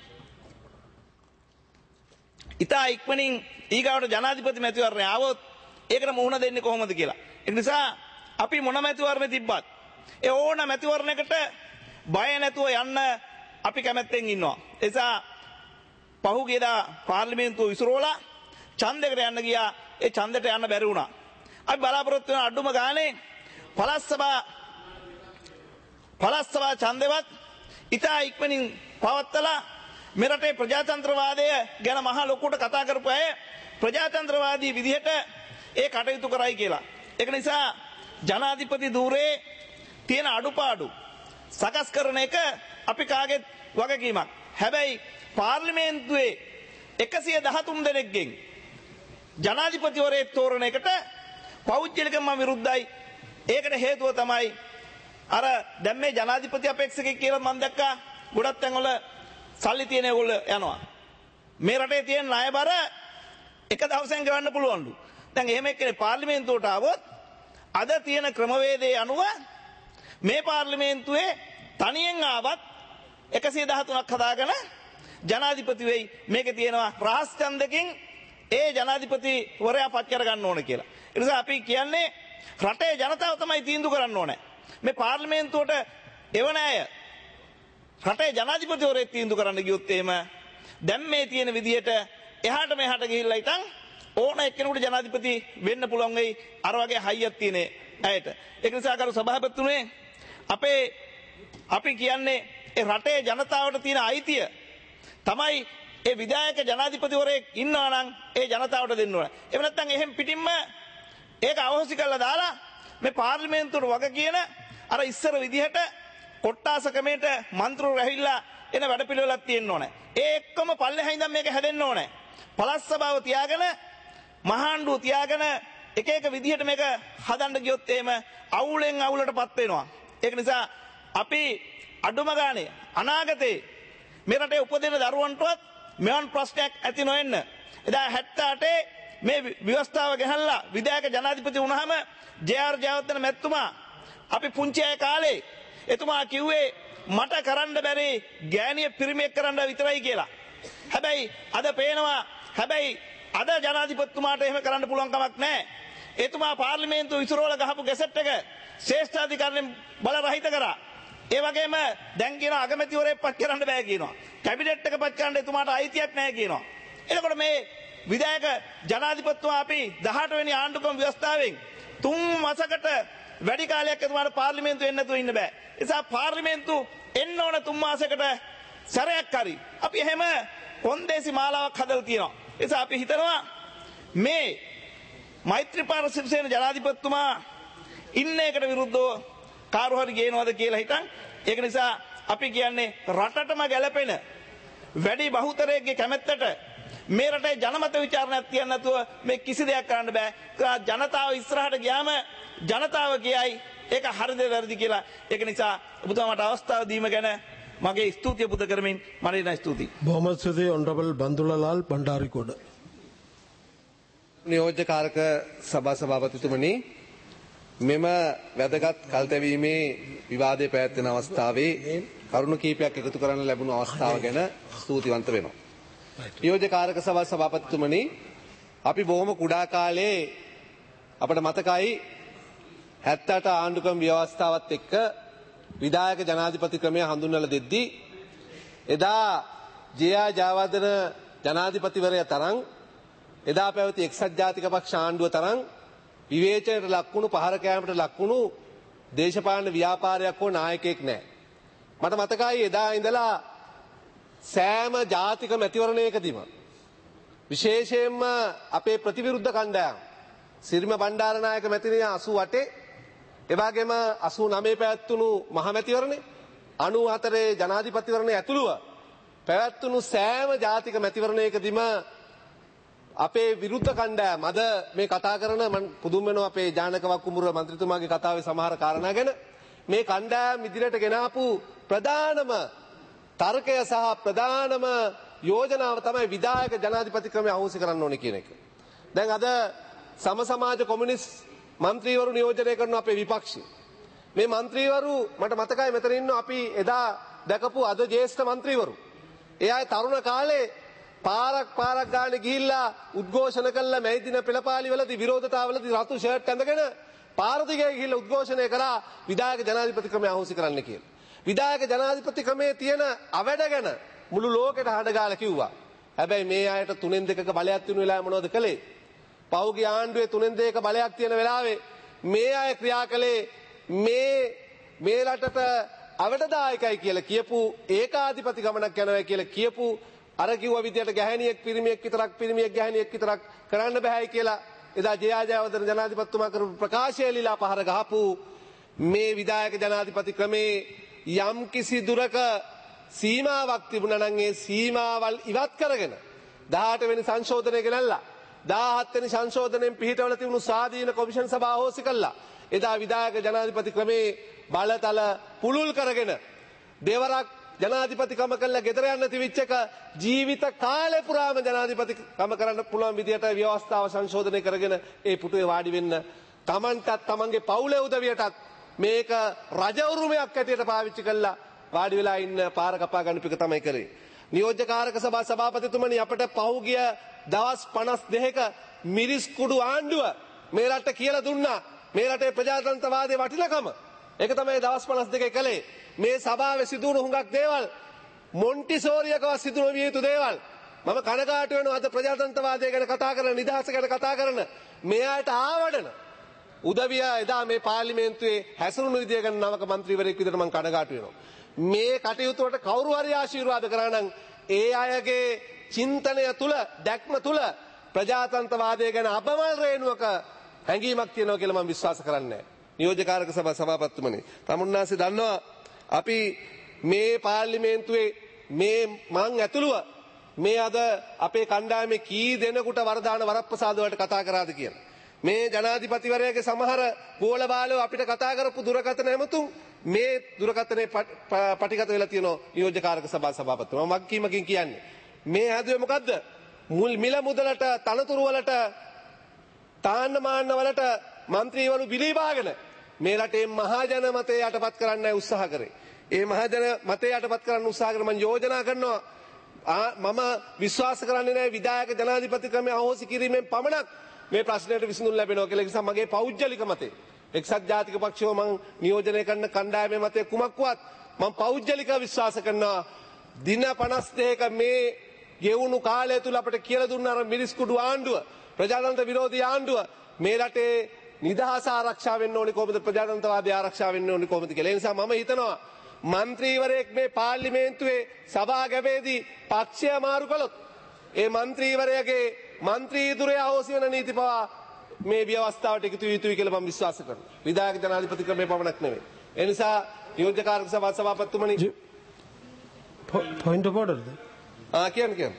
ඉතා ඉක්මනින් ඊගාවට ජනාධිපති මැතිවරණය ආවොත් ඒකට මුහුණ දෙන්නේ කොහොමද කියලා. ඒ නිසා අපි මොන මැතිවරණෙ තිබ්බත් ඒ ඕන මැතිවරණයකට බය නැතුව යන්න අපි කැමැත්තෙන් ඉන්නවා. ඒ නිසා පහුගියදා පාර්ලිමේන්තුව විසිරෝලා ඡන්දයකට යන්න ගියා. ඒ ඡන්දයට යන්න බැරි වුණා. අපි බලාපොරොත්තු වෙන අඩුම ගානේ පළාත් සභා පළාත් සභා ඡන්දෙවත් ඉතා ඉක්මනින් පවත්තලා මෙරටේ ප්‍රජාතන්ත්‍රවාදය ගැන මහා ලොකුට කතා කරපු අය ප්‍රජාතන්ත්‍රවාදී විදිහට ඒ කටයුතු කරයි කියලා. ඒක නිසා ජනාධිපති ධූරේ තියෙන අඩුපාඩු සකස් කරන එක අපි කාගෙත් වගකීමක්. හැබැයි පාර්ලිමේන්තුවේ එකසිය දහතුන් දෙනෙක්ගෙන් ජනාධිපතිවරයෙක් තෝරන එකට පෞද්ගලිකව මම විරුද්ධයි. ඒකට හේතුව තමයි අර දැන් මේ ජනාධිපති අපේක්ෂකෙක් කියලා මම දැක්කා ගොඩක් තැන්වල සල්ලි තියෙන ඒගොල්ලෝ යනවා. මේ රටේ තියෙන ණයබර එක දවසෙන් ගෙවන්න පුළුවන්ලු. දැන් එහෙම එක්කනේ පාර්ලිමේන්තුවට ආවොත් අද තියෙන ක්‍රමවේදයේ අනුව මේ පාර්ලිමේන්තුවේ තනියෙන් ආවත් එකසිය දහතුනක් හදාගෙන ජනාධිපති වෙයි. මේකේ තියෙනවා රහස් ඡන්දකින් ඒ ජනාධිපතිවරයා පත් කර ගන්න ඕන කියලා. ඒ නිසා අපි කියන්නේ රටේ ජනතාව තමයි තීන්දුව කරන්න ඕනේ. මේ පාර්ලිමේන්තුවට එවන අය රටේ ජනාධිපතිවරයෙක් තීන්දුව කරන්න ගියොත් එහෙම දැන් මේ තියෙන විදිහට එහාට මෙහාට ගිහිල්ලා ඉතින් ඕන එක්කෙනෙකුට ජනාධිපති වෙන්න පුළුවන් වෙයි අර වගේ හයියක් තියෙන ඇයට. ඒක නිසා කරු සභාපතිතුමේ අපේ අපි කියන්නේ ඒ රටේ ජනතාවට තියෙන අයිතිය තමයි ඒ විධායක ජනාධිපතිවරයෙක් ඉන්නවා නම් ඒ ජනතාවට දෙන්න ඕන. එහෙම නැත්නම් එහෙම පිටින්ම ඒක අවශ්‍ය කරලා දාලා මේ පාර්ලිමේන්තුවට වග කියන අර ඉස්සර විදිහට කොට්ටාස ක්‍රමයට මන්ත්‍රීවරු ඇහිලා එන වැඩපිළිවෙලක් තියෙන්න ඕනේ. ඒ එක්කම පල්ලෙහා ඉඳන් මේක හැදෙන්න ඕනේ. පළාත් සභාව තියාගෙන මහාණ්ඩුව තියාගෙන එක එක විදිහට මේක හදන්න ගියොත් එහෙම අවුලෙන් අවුලටපත් වෙනවා. ඒක නිසා අපි අඩුම ගානේ අනාගතේ මේ රටේ උපදින දරුවන්ටවත් මෙවන් ප්‍රශ්නයක් ඇති නොවෙන්න එදා හැත්තෑ අටේ මේ ව්‍යවස්ථාව ගෙනල්ලා විධායක ජනාධිපති වුණාම ජේ.ආර්. ජයවර්ධන මැතිතුමා අපි පුංචි අය කාලේ එතුමා කිව්වේ මට කරන්න බැරි ගෑණිය පිරිමියෙක් කරන්න විතරයි කියලා. හැබැයි අද පේනවා හැබැයි අද ජනාධිපතිතුමාට එහෙම කරන්න පුළුවන් කමක් නැහැ. එතුමා පාර්ලිමේන්තුව විසිරවල ගහපු ගැසට් එක ශ්‍රේෂ්ඨාධිකරණයෙන් බල රහිත කරා. ඒ වගේම දැන් කියන අගමැතිවරයෙක් පත් කරන්න බෑ කියනවා. කැබිනට් එක පත් කරන්න එතුමාට අයිතියක් නැහැ කියනවා. එතකොට මේ විධායක ජනාධිපතිතුමා අපි දහඅට වෙනි ආණ්ඩුක්‍රම ව්‍යවස්ථාවෙන් තුන් මාසකට වැඩි කාලයක් එතුමාට පාර්ලිමේන්තුව එන්න නැතුව ඉන්න බෑ. ඒ නිසා පාර්ලිමේන්තුව එන්න ඕන තුන් මාසයකට සැරයක් හරි. අපි එහෙම කොන්දේසි මාලාවක් හදලා තියෙනවා. ඒ නිසා අපි හිතනවා මේ මෛත්‍රීපාල සිරිසේන ජනාධිපතිතුමා ඉන්න එකට විරුද්ධව කාරු හරි ගේනවද කියලා හිතන් ඒක නිසා අපි කියන්නේ රටටම ගැලපෙන වැඩි බහුතරයේ කැමැත්තට මේ රටේ ජනමත විචාරණයක් තියන්න නැතුව මේ කිසි දෙයක් කරන්න බෑ. ජනතාව ඉස්සරහට ගියාම ජනතාව කියයි ඒක හරිද වැරදි කියලා. ඒක නිසා ඔබතුමාට අවස්ථාව දීම ගැන මගේ ස්තුතිය පුද කරමින් මට ඉන ස්තුතියි. බොහොම ස්තුතියි ඔනරබල් බන්දුලලාල් බණ්ඩාරිකොඩ. නියෝජ්‍ය කාරක සභා සභාපතිතුමනි මෙම වැදගත් කල්තැවීමේ විවාදය පැවැත්වෙන අවස්ථාවේ කරුණු කීපයක් එකතු කරන්න ලැබුණු අවස්ථාව ගැන ස්තුතිවන්ත වෙනවා. නියෝජ්‍ය කාරක සභා සභාපතිතුමනි අපි බොහොම කුඩා කාලේ අපට මතකයි හැත්තෑ අට ආණ්ඩුක්‍රම ව්‍යවස්ථාවත් එක්ක විධායක ජනාධිපති ක්‍රමය හඳුන්වලා දෙද්දී එදා ජේ.ආර්. ජයවර්ධන ජනාධිපතිවරයා තරම් එදා පැවති එක්සත් ජාතික පක්ෂ ආණ්ඩුව තරම් විවේචනයට ලක්වුණු පහර කෑමට ලක්වුණු දේශපාලන ව්‍යාපාරයක් හෝ නායකයෙක් නැහැ. මට මතකයි එදා ඉඳලා සෑම ජාතික මැතිවරණයකදීම විශේෂයෙන්ම අපේ ප්‍රතිවිරුද්ධ කණ්ඩායම් සිරිම බණ්ඩාරනායක මැතිණිය අසූ අටේ එවාගෙම අසූ නවයේ පැවැත්වුණු මහමැතිවරණේ අනූ හතරේ ජනාධිපතිවරණය ඇතුළුව පැවැත්වුණු සෑම ජාතික මැතිවරණයකදීම අපේ විරුද්ධ කණ්ඩායම් අද මේ කතා කරන මම පුදුම වෙනවා අපේ ජානක වක්කුඹුර මන්ත්‍රීතුමාගේ කතාවේ සමහර කාරණා ගැන මේ කණ්ඩායම් ඉදිරියට ගෙනාපු ප්‍රධානම තර්කය සහ ප්‍රධානම යෝජනාව තමයි විධායක ජනාධිපති ක්‍රමය අහෝසි කරන්න ඕනේ කියන එක. දැන් අද සම සමාජ කොමියුනිස්ට් මන්ත්‍රීවරු නියෝජනය කරන අපේ විපක්ෂය මේ මන්ත්‍රීවරු මට මතකයි මෙතන ඉන්න අපි එදා දැකපු අද ජ්‍යෙෂ්ඨ මන්ත්‍රීවරු ඒ අය තරුණ කාලේ පාරක් පාරක් ගානේ ගිහිල්ලා උද්ඝෝෂණ කළා මේ දින පෙළපාලිවලදී විරෝධතාවලදී රතු ෂර්ට් ඇඳගෙන පාර දිගේ ගිහිල්ලා උද්ඝෝෂණය කරා විධායක ජනාධිපති ක්‍රමය අහෝසි කරන්න කියලා. විධායක ජනාධිපති ක්‍රමයේ තියෙන අවැඩ ගැන මුළු ලෝකෙට හඬ ගාලා කිව්වා. හැබැයි මේ අයට තුනෙන් දෙකක බලයක් තියෙන වෙලාව මොනවද කළේ? පෞගේ ආණ්ඩුවේ තුනෙන් දෙකක බලයක් තියෙන වෙලාවේ මේ අය ක්‍රියා කළේ මේ මේ රටට අවැඩදායකයි කියලා කියපු ඒකාධිපති ගමනක් යනවා කියලා කියපු අර කිව්ව විදියට ගැහණියෙක් පිරිමියෙක් විතරක් පිරිමියෙක් ගැහණියෙක් විතරක් කරන්න බෑයි කියලා එදා ජේ.ආර්. ජයවර්ධන ජනාධිපතිතුමා කරපු ප්‍රකාශය ලීලා පහර ගහපු මේ විධායක ජනාධිපති ක්‍රමේ යම් කිසි දුරක සීමාවක් තිබුණා නම් ඒ සීමාවල් ඉවත් කරගෙන දහඅට වෙනි සංශෝධනය ගෙනල්ලා දහහත් වෙනි සංශෝධනයෙන් පිළිහිටවල තිබුණු ස්වාධීන කොමිෂන් සභාව හොසි කළා. එදා විධායක ජනාධිපති ක්‍රමේ බලතල පුළුල් කරගෙන දෙවරක් ජනාධිපතිකම කළා ගෙදර යන්න තිබිච්ච එක ජීවිත කාලේ පුරාම ජනාධිපතිකම කරන්න පුළුවන් විදියට ව්‍යවස්ථාව සංශෝධනය කරගෙන ඒ පුටුවේ වාඩි වෙන්න තමන්ටත් තමන්ගේ පවුලේ උදවියටත් මේක රජ උරුමයක් ඇටියට පාවිච්චි කළා වාඩි වෙලා ඉන්න පාර කපා ගන්න පිට තමයි කරේ. නියෝජ්‍ය කාරක සභා සභාපතිතුමනි අපට පහුගිය දවස් පනස් දෙකක මිරිස් කුඩු ආණ්ඩුව මේ රට කියලා දුන්නා මේ රටේ ප්‍රජාතන්ත්‍රවාදයේ වටිනකම. ඒක තමයි දවස් පනස් දෙකේ කළේ. මේ සභාවේ සිදුවුණු හුඟක් දේවල් මොන්ටිසෝරියකව සිදු නොවිය යුතු දේවල් මම කනගාටු වෙනවා අද ප්‍රජාතන්ත්‍රවාදය ගැන කතා කරන නිදහස ගැන කතා කරන මෙයාට ආවඩන උදවිය එදා මේ පාර්ලිමේන්තුවේ හැසිරුණු විදිය ගැන නවක മന്ത്രിවරයෙක් විදිහට මම කනගාටු වෙනවා. මේ කටයුතු වලට කවුරු හරි ආශිර්වාද කරා නම් ඒ අයගේ චින්තනය තුල දැක්ම තුල ප්‍රජාතන්ත්‍රවාදය ගැන අපමණ රේණුවක හැඟීමක් තියෙනවා කියලා මම විශ්වාස කරන්නේ නැහැ. නියෝජ්‍යකාරක සභා සභාපතිතුමනි, තමුන්නාසේ දන්නවා අපි මේ පාර්ලිමේන්තුවේ මේ මං ඇතුළුව මේ අද අපේ කණ්ඩායමේ කී දෙනෙකුට වරදාන වරප්‍රසාද වලට කතා කරාද කියලා. මේ ජනාධිපතිවරයාගේ සමහර ගෝල බාලෝ අපිට කතා කරපු දුරකථන ඇමතුම් මේ දුරකථනේ පටිගත වෙලා තියෙනවා නියෝජ්‍යකාරක සභා සභාපතිතුමා. මම වගකීමකින් කියන්නේ මේ හැදුවේ මොකද්ද? මුල් මිල මුදලට තනතුරු වලට තාන්න මාන්න වලට മന്ത്രിවරු බිලිබාගෙන මේ රටේ මහජන මතය යටපත් කරන්න උත්සාහ කරේ. ඒ මහජන මතය යටපත් කරන්න උත්සාහ කරන මම යෝජනා කරනවා මම විශ්වාස කරන්නේ නැහැ විධායක ජනාධිපති ක්‍රමය අහෝසි කිරීමෙන් පමණක් මේ ප්‍රශ්නයට විසඳුම් ලැබෙනවා කියලා. ඒ නිසා මගේ පෞද්ගලික මතය එක්සත් ජාතික පක්ෂව මම නියෝජනය කරන කණ්ඩායමේ මතය කුමක්වත් මම පෞද්ගලිකව විශ්වාස කරනවා දින පනස් දෙකක මේ ගෙවුණු කාලය තුල අපිට කියලා දුන්න අර මිරිස් කුඩු ආණ්ඩුව ප්‍රජාතන්ත්‍ර විරෝධී ආණ්ඩුව මේ රටේ නිදහස ආරක්ෂා වෙන්න ඕනි කොහොමද ප්‍රජාතන්ත්‍රවාදය ආරක්ෂා වෙන්න ඕනි කොහොමද කියලා. ඒ නිසා මම හිතනවා മന്ത്രിවරයෙක් මේ පාර්ලිමේන්තුවේ සභාගමේදී පක්ෂය මාරු කළොත් ඒ മന്ത്രിවරයාගේ മന്ത്രി ඉදුරේ අහෝසි වෙන නීති පවා මේ ව්‍යවස්ථාවට එකතු යුතුයි කියලා මම විශ්වාස කරනවා. විධායක ජනාධිපති ක්‍රමය පමණක් නෙවෙයි. ඒ නිසා නියෝජ්‍යකාරක සභා සභාපතිතුමනි පොයින්ට් ඔෆ් ඕඩර්ද? ආ කියන්න කියන්න.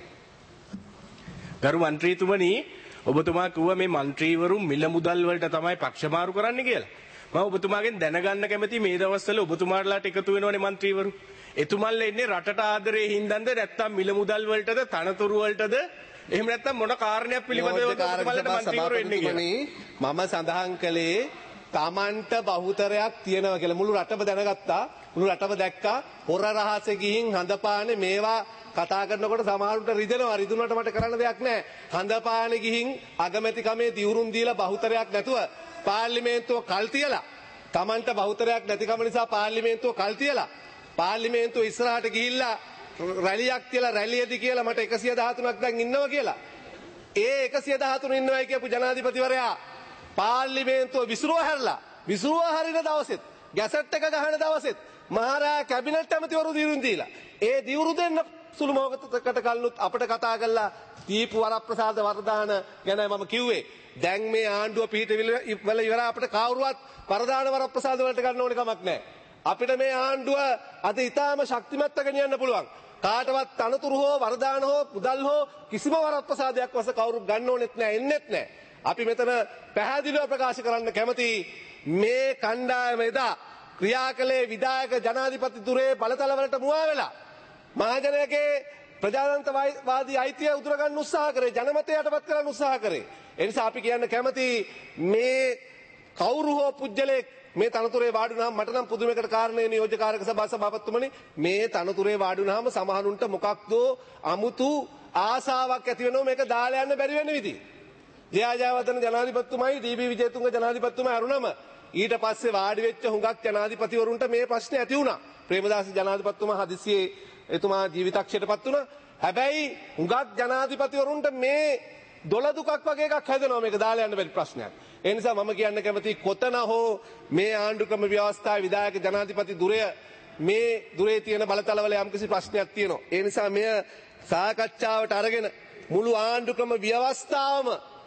ගරු മന്ത്രിතුමනි ඔබතුමා කිව්වා මේ മന്ത്രിවරු මිල මුදල් වලට තමයි පක්ෂ මාරු කරන්න කියලා. මම ඔබතුමාගෙන් දැනගන්න කැමති මේ දවස්වල ඔබතුමාලාට එකතු වෙනවනේ മന്ത്രിවරු. එතුමන්ලා ඉන්නේ රටට ආදරේ හින්දාද නැත්නම් මිල මුදල් වලටද තනතුරු වලටද එහෙම නැත්නම් මොන කාරණයක් පිළිබඳව ඔබතුමාලාට മന്ത്രിවරු එන්නේ කියලා. මම සඳහන් කළේ තමන්ට බහුතරයක් තියෙනවා කියලා. මුළු රටම දැනගත්තා. මුළු රටම දැක්කා. හොර රහසේ ගිහින් හඳපානේ මේවා කතා කරනකොට සමහරුන්ට රිදෙනවා. රිදුනට මට කරන්න දෙයක් නැහැ. හඳපානේ ගිහින් අගමැතිකමේ දිවුරුම් දීලා බහුතරයක් නැතුව පාර්ලිමේන්තුව කල් තියලා තමන්ට බහුතරයක් නැතිකම නිසා පාර්ලිමේන්තුව කල් තියලා පාර්ලිමේන්තුව ඉස්සරහට ගිහිල්ලා රැලියක් තියලා රැලියේදී කියලා මට එකසිය දහතුනක් දැන් ඉන්නවා කියලා. ඒ එකසිය දහතුන ඉන්නවයි කියපු ජනාධිපතිවරයා පාර්ලිමේන්තුව විසිරුව හැරලා විසිරුව හරින දවසෙත් ගැසට් එක ගහන දවසෙත් මහරජා කැබිනට් ඇමතිවරු දිවුරුම් දීලා ඒ දිවුරු දෙන්න සුළු මොහොතකට කලිනුත් අපිට කතා කළා දීපු වරප්‍රසාද වරදාන ගැන මම කිව්වේ. දැන් මේ ආණ්ඩුව පිහිටවිල ඉවර අපිට කවුරුවත් වරදාන වරප්‍රසාද වලට ගන්න ඕන කමක් නැහැ. අපිට මේ ආණ්ඩුව අද ඊටාම ශක්තිමත්ව ගෙනියන්න පුළුවන්. කාටවත් තනතුරු හෝ වරදාන හෝ මුදල් හෝ කිසිම වරප්‍රසාදයක් වශයෙන් කවුරුත් ගන්න ඕනෙත් නැහැ එන්නෙත් නැහැ. අපි මෙතන පැහැදිලිව ප්‍රකාශ කරන්න කැමති මේ කණ්ඩායම එදා ක්‍රියා කළේ විධායක ජනාධිපති දුරේ බලතල වලට මුවා වෙලා මහජනයාගේ ප්‍රජාතන්ත්‍රවාදී අයිතිය උදුර ගන්න උත්සාහ කරේ ජනමතය යටපත් කරන්න උත්සාහ කරේ. ඒ නිසා අපි කියන්න කැමති මේ කවුරු හෝ පුජ්‍යලෙක් මේ තනතුරේ වාඩි වුණාම මට නම් පුදුමයකට කාරණේ නියෝජ්‍යකාරක සභා සභාපතිතුමනි මේ තනතුරේ වාඩි වුණාම සමහරුන්ට මොකක්ද අමුතු ආසාවක් ඇති වෙනවා මේක දාලා යන්න බැරි වෙන විදිහ. ජයජයවර්ධන ජනාධිපතිතුමයි ඩී.බී. විජේතුංග ජනාධිපතිතුමා අරුණම ඊට පස්සේ වාඩි වෙච්ච හුඟක් ජනාධිපතිවරුන්ට මේ ප්‍රශ්නේ ඇති වුණා. ප්‍රේමදාස ජනාධිපතිතුමා හදිසියේ එතුමා ජීවිතක්ෂයටපත් වුණා. හැබැයි හුඟක් ජනාධිපතිවරුන්ට මේ දොළ දුකක් වගේ එකක් හැදෙනවා මේක දාලා යන්න බැරි ප්‍රශ්නයක්. ඒ නිසා මම කියන්න කැමති කොතන හෝ මේ ආණ්ඩු ක්‍රම ව්‍යවස්ථාවේ විධායක ජනාධිපති දුරය මේ දුරේ තියෙන බලතලවල යම්කිසි ප්‍රශ්නයක් තියෙනවා. ඒ නිසා මෙය සාකච්ඡාවට අරගෙන මුළු ආණ්ඩු ක්‍රම ව්‍යවස්ථාවම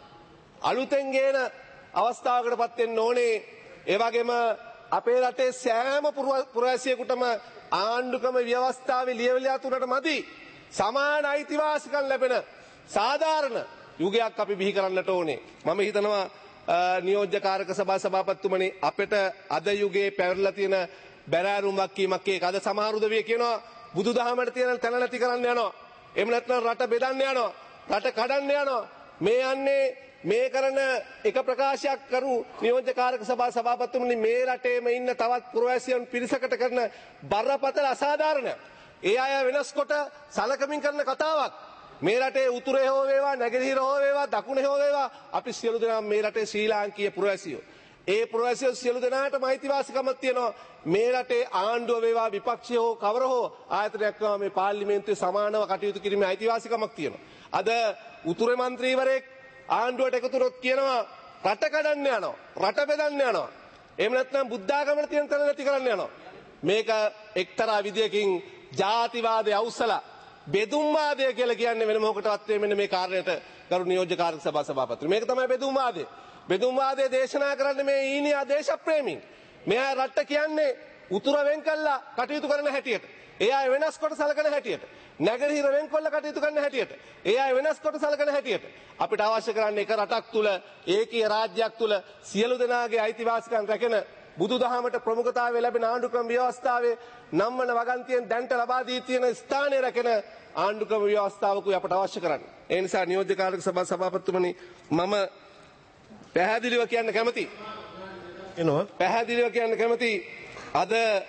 අලුතෙන් ගේන අවස්ථාවකටපත් වෙන්න ඕනේ. ඒ වගේම අපේ රටේ සෑම පුරවැසියෙකුටම ආණ්ඩුක්‍රම ව්‍යවස්ථාවේ ලියවිලා තුනට මදි සමාන අයිතිවාසිකම් ලැබෙන සාධාරණ යුගයක් අපි බිහි කරන්නට ඕනේ. මම හිතනවා නියෝජ්‍යකාරක සභා සභාපතිතුමනි අපිට අද යුගයේ පැවරලා තියෙන බැරෑරුම් වක්කීමක් ඒක අද සමහර උදවිය කියනවා බුදුදහමට තියෙන තැන නැති කරන්න යනවා. එහෙම නැත්නම් රට බෙදන්න යනවා. රට කඩන්න යනවා. මේ යන්නේ මේ කරන එක ප්‍රකාශයක් කරු නියෝජ්‍යකාරක සභා සභාපතිතුමනි මේ රටේම ඉන්න තවත් පුරවැසියන් පිරිසකට කරන බරපතල අසාධාරණයක්. ඒ අය වෙනස් කොට සලකමින් කරන කතාවක්. මේ රටේ උතුරේ හෝ වේවා නැගෙනහිර හෝ වේවා දකුණේ හෝ වේවා අපි සියලු දෙනා මේ රටේ ශ්‍රී ලාංකීය පුරවැසියෝ. ඒ පුරවැසියෝ සියලු දෙනාටම අයිතිවාසිකමක් තියෙනවා. මේ රටේ ආණ්ඩුව වේවා විපක්ෂය හෝ කවර හෝ ආයතනයක් වේවා මේ පාර්ලිමේන්තුවේ සමානව කටයුතු කිරීමේ අයිතිවාසිකමක් තියෙනවා. අද උතුරේ මන්ත්‍රීවරයෙක් ආණ්ඩුවට එකතු වුණොත් කියනවා රට කඩන්න යනවා. රට බෙදන්න යනවා. එහෙම නැත්නම් බුද්ධාගමට තියෙන තැන නැති කරන්න යනවා. මේක එක්තරා විදියකින් ජාතිවාදය අවුස්සලා බෙදුම්වාදය කියලා කියන්නේ වෙන මොකටවත් මෙන්න මේ කාරණයට ගරු නියෝජ්‍ය කාර්ය සභා සභාපති. මේක තමයි බෙදුම්වාදය. බෙදුම්වාදය දේශනා කරන්නේ මේ ඊනියා දේශප්‍රේමී. මෙයා රට කියන්නේ උතුර වෙන් කළා කටයුතු කරන හැටියට. ඒ අය වෙනස් කොට සලකන හැටියට. නැගෙනහිර වෙන්කොල්ල කටයුතු කරන හැටියට. ඒ අය වෙනස් කොට සලකන හැටියට. අපිට අවශ්‍ය කරන්නේ එක රටක් තුල ඒකීය රාජ්‍යයක් තුල සියලු දෙනාගේ අයිතිවාසිකම් රැකෙන බුදුදහමට ප්‍රමුඛතාවය ලැබෙන ආණ්ඩුක්‍රම ව්‍යවස්ථාවේ නම්වන වගන්තියෙන් දැන්ට ලබා දී තියෙන ස්ථානය රැකෙන ආණ්ඩුක්‍රම ව්‍යවස්ථාවකුයි අපට අවශ්‍ය කරන්නේ. ඒ නිසා නියෝජ්‍ය කාර්ය සභා සභාපතිතුමනි මම පැහැදිලිව කියන්න කැමතියි. එනවා පැහැදිලිව කියන්න කැමතියි අද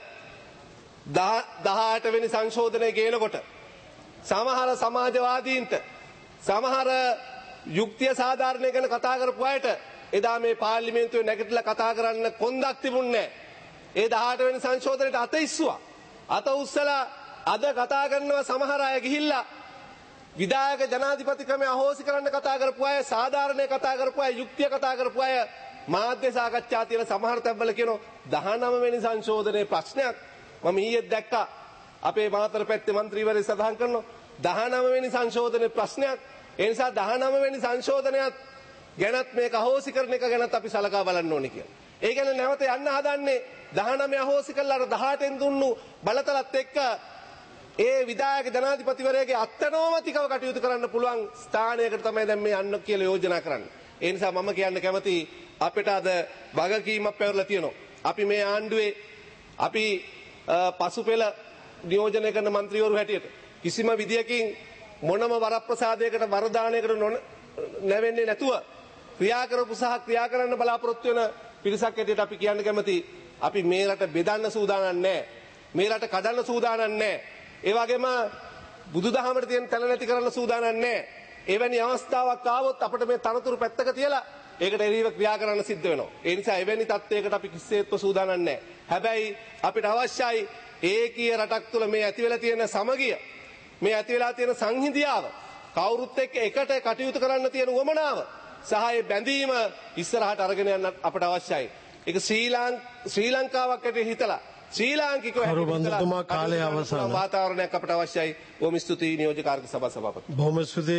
දහඅට වෙනි සංශෝධනය ගේනකොට සමහර සමාජවාදීන්ට සමහර යුක්තිය සාධාරණය ගැන කතා කරපු අයට එදා මේ පාර්ලිමේන්තුවේ නැගිටලා කතා කරන්න කොන්දක් තිබුණේ නැහැ. ඒ දහඅට වෙනි සංශෝධනයට අත ඉස්සුවා. අත උස්සලා අද කතා කරනවා සමහර අය ගිහිල්ලා විධායක ජනාධිපති ක්‍රමය අහෝසි කරන්න කතා කරපු අය, සාධාරණේ කතා කරපු අය, යුක්තිය කතා කරපු අය මාධ්‍ය සාකච්ඡා තියෙන සමහර තැන්වල කියනවා දහනව වෙනි සංශෝධනයේ ප්‍රශ්නයක්. මම ඊයේ දැක්කා අපේ මාතර පැත්තේ മന്ത്രിවරය සඳහන් කරනවා දහනව වෙනි සංශෝධනයේ ප්‍රශ්නයක්. ඒ නිසා දහනව වෙනි සංශෝධනයත් ගැනත් මේක අහෝසි කරන එක ගැනත් අපි සලකා බලන්න ඕනේ කියලා. ඒ කියන්නේ නැවත යන්න හදන්නේ දහනව අහෝසි කළා අර දහඅටෙන් දුන්නු බලතලත් එක්ක ඒ විධායක ජනාධිපතිවරයාගේ අත්නෝමතිකව කටයුතු කරන්න පුළුවන් ස්ථානයකට තමයි දැන් මේ යන්න කියලා යෝජනා කරන්නේ. ඒ නිසා මම කියන්න කැමතියි අපිට අද වගකීමක් පැවරලා තියෙනවා. අපි මේ ආණ්ඩුවේ අපි පසුපෙළ නියෝජනය කරන മന്ത്രിවරු හැටියට කිසිම විදියකින් මොනම වරප්‍රසාදයකට වරදානයකට නැවෙන්නේ නැතුව ක්‍රියා කරපු සහ ක්‍රියා කරන්න බලාපොරොත්තු වෙන පිරිසක් හැටියට අපි කියන්න කැමතියි අපි මේ රට බෙදන්න සූදානම් නැහැ. මේ රට කඩන්න සූදානම් නැහැ. ඒ වගේම බුදුදහමට තියෙන තැන නැති කරන්න සූදානම් නැහැ. එවැනි අවස්ථාවක් ආවොත් අපිට මේ තනතුරු පැත්තක තියලා ඒකට එරෙහිව ක්‍රියා කරන්න සිද්ධ වෙනවා. ඒ නිසා එවැනි තත්ත්වයකට අපි කිසිසේත්ම සූදානම් නැහැ. හැබැයි අපිට අවශ්‍යයි ඒකීය රටක් තුළ මේ ඇති වෙලා තියෙන සමගිය, මේ ඇති වෙලා තියෙන සංහිඳියාව, කවුරුත් එක්ක එකට කටයුතු කරන්න තියෙන උවමනාව සහ ඒ බැඳීම ඉස්සරහට අරගෙන යන්න අපට අවශ්‍යයි. ඒක ශ්‍රී ලංකාවක් ඇටියට හිතලා ශ්‍රී ලාංකිකව බන්දුතුමා කාලය අවසන් වාතාවරණයක් අපට අවශ්‍යයි. බොහොම ස්තුතියි නියෝජ්‍ය කාර්ය සභා සභාපති. බොහොම ස්තුතියි.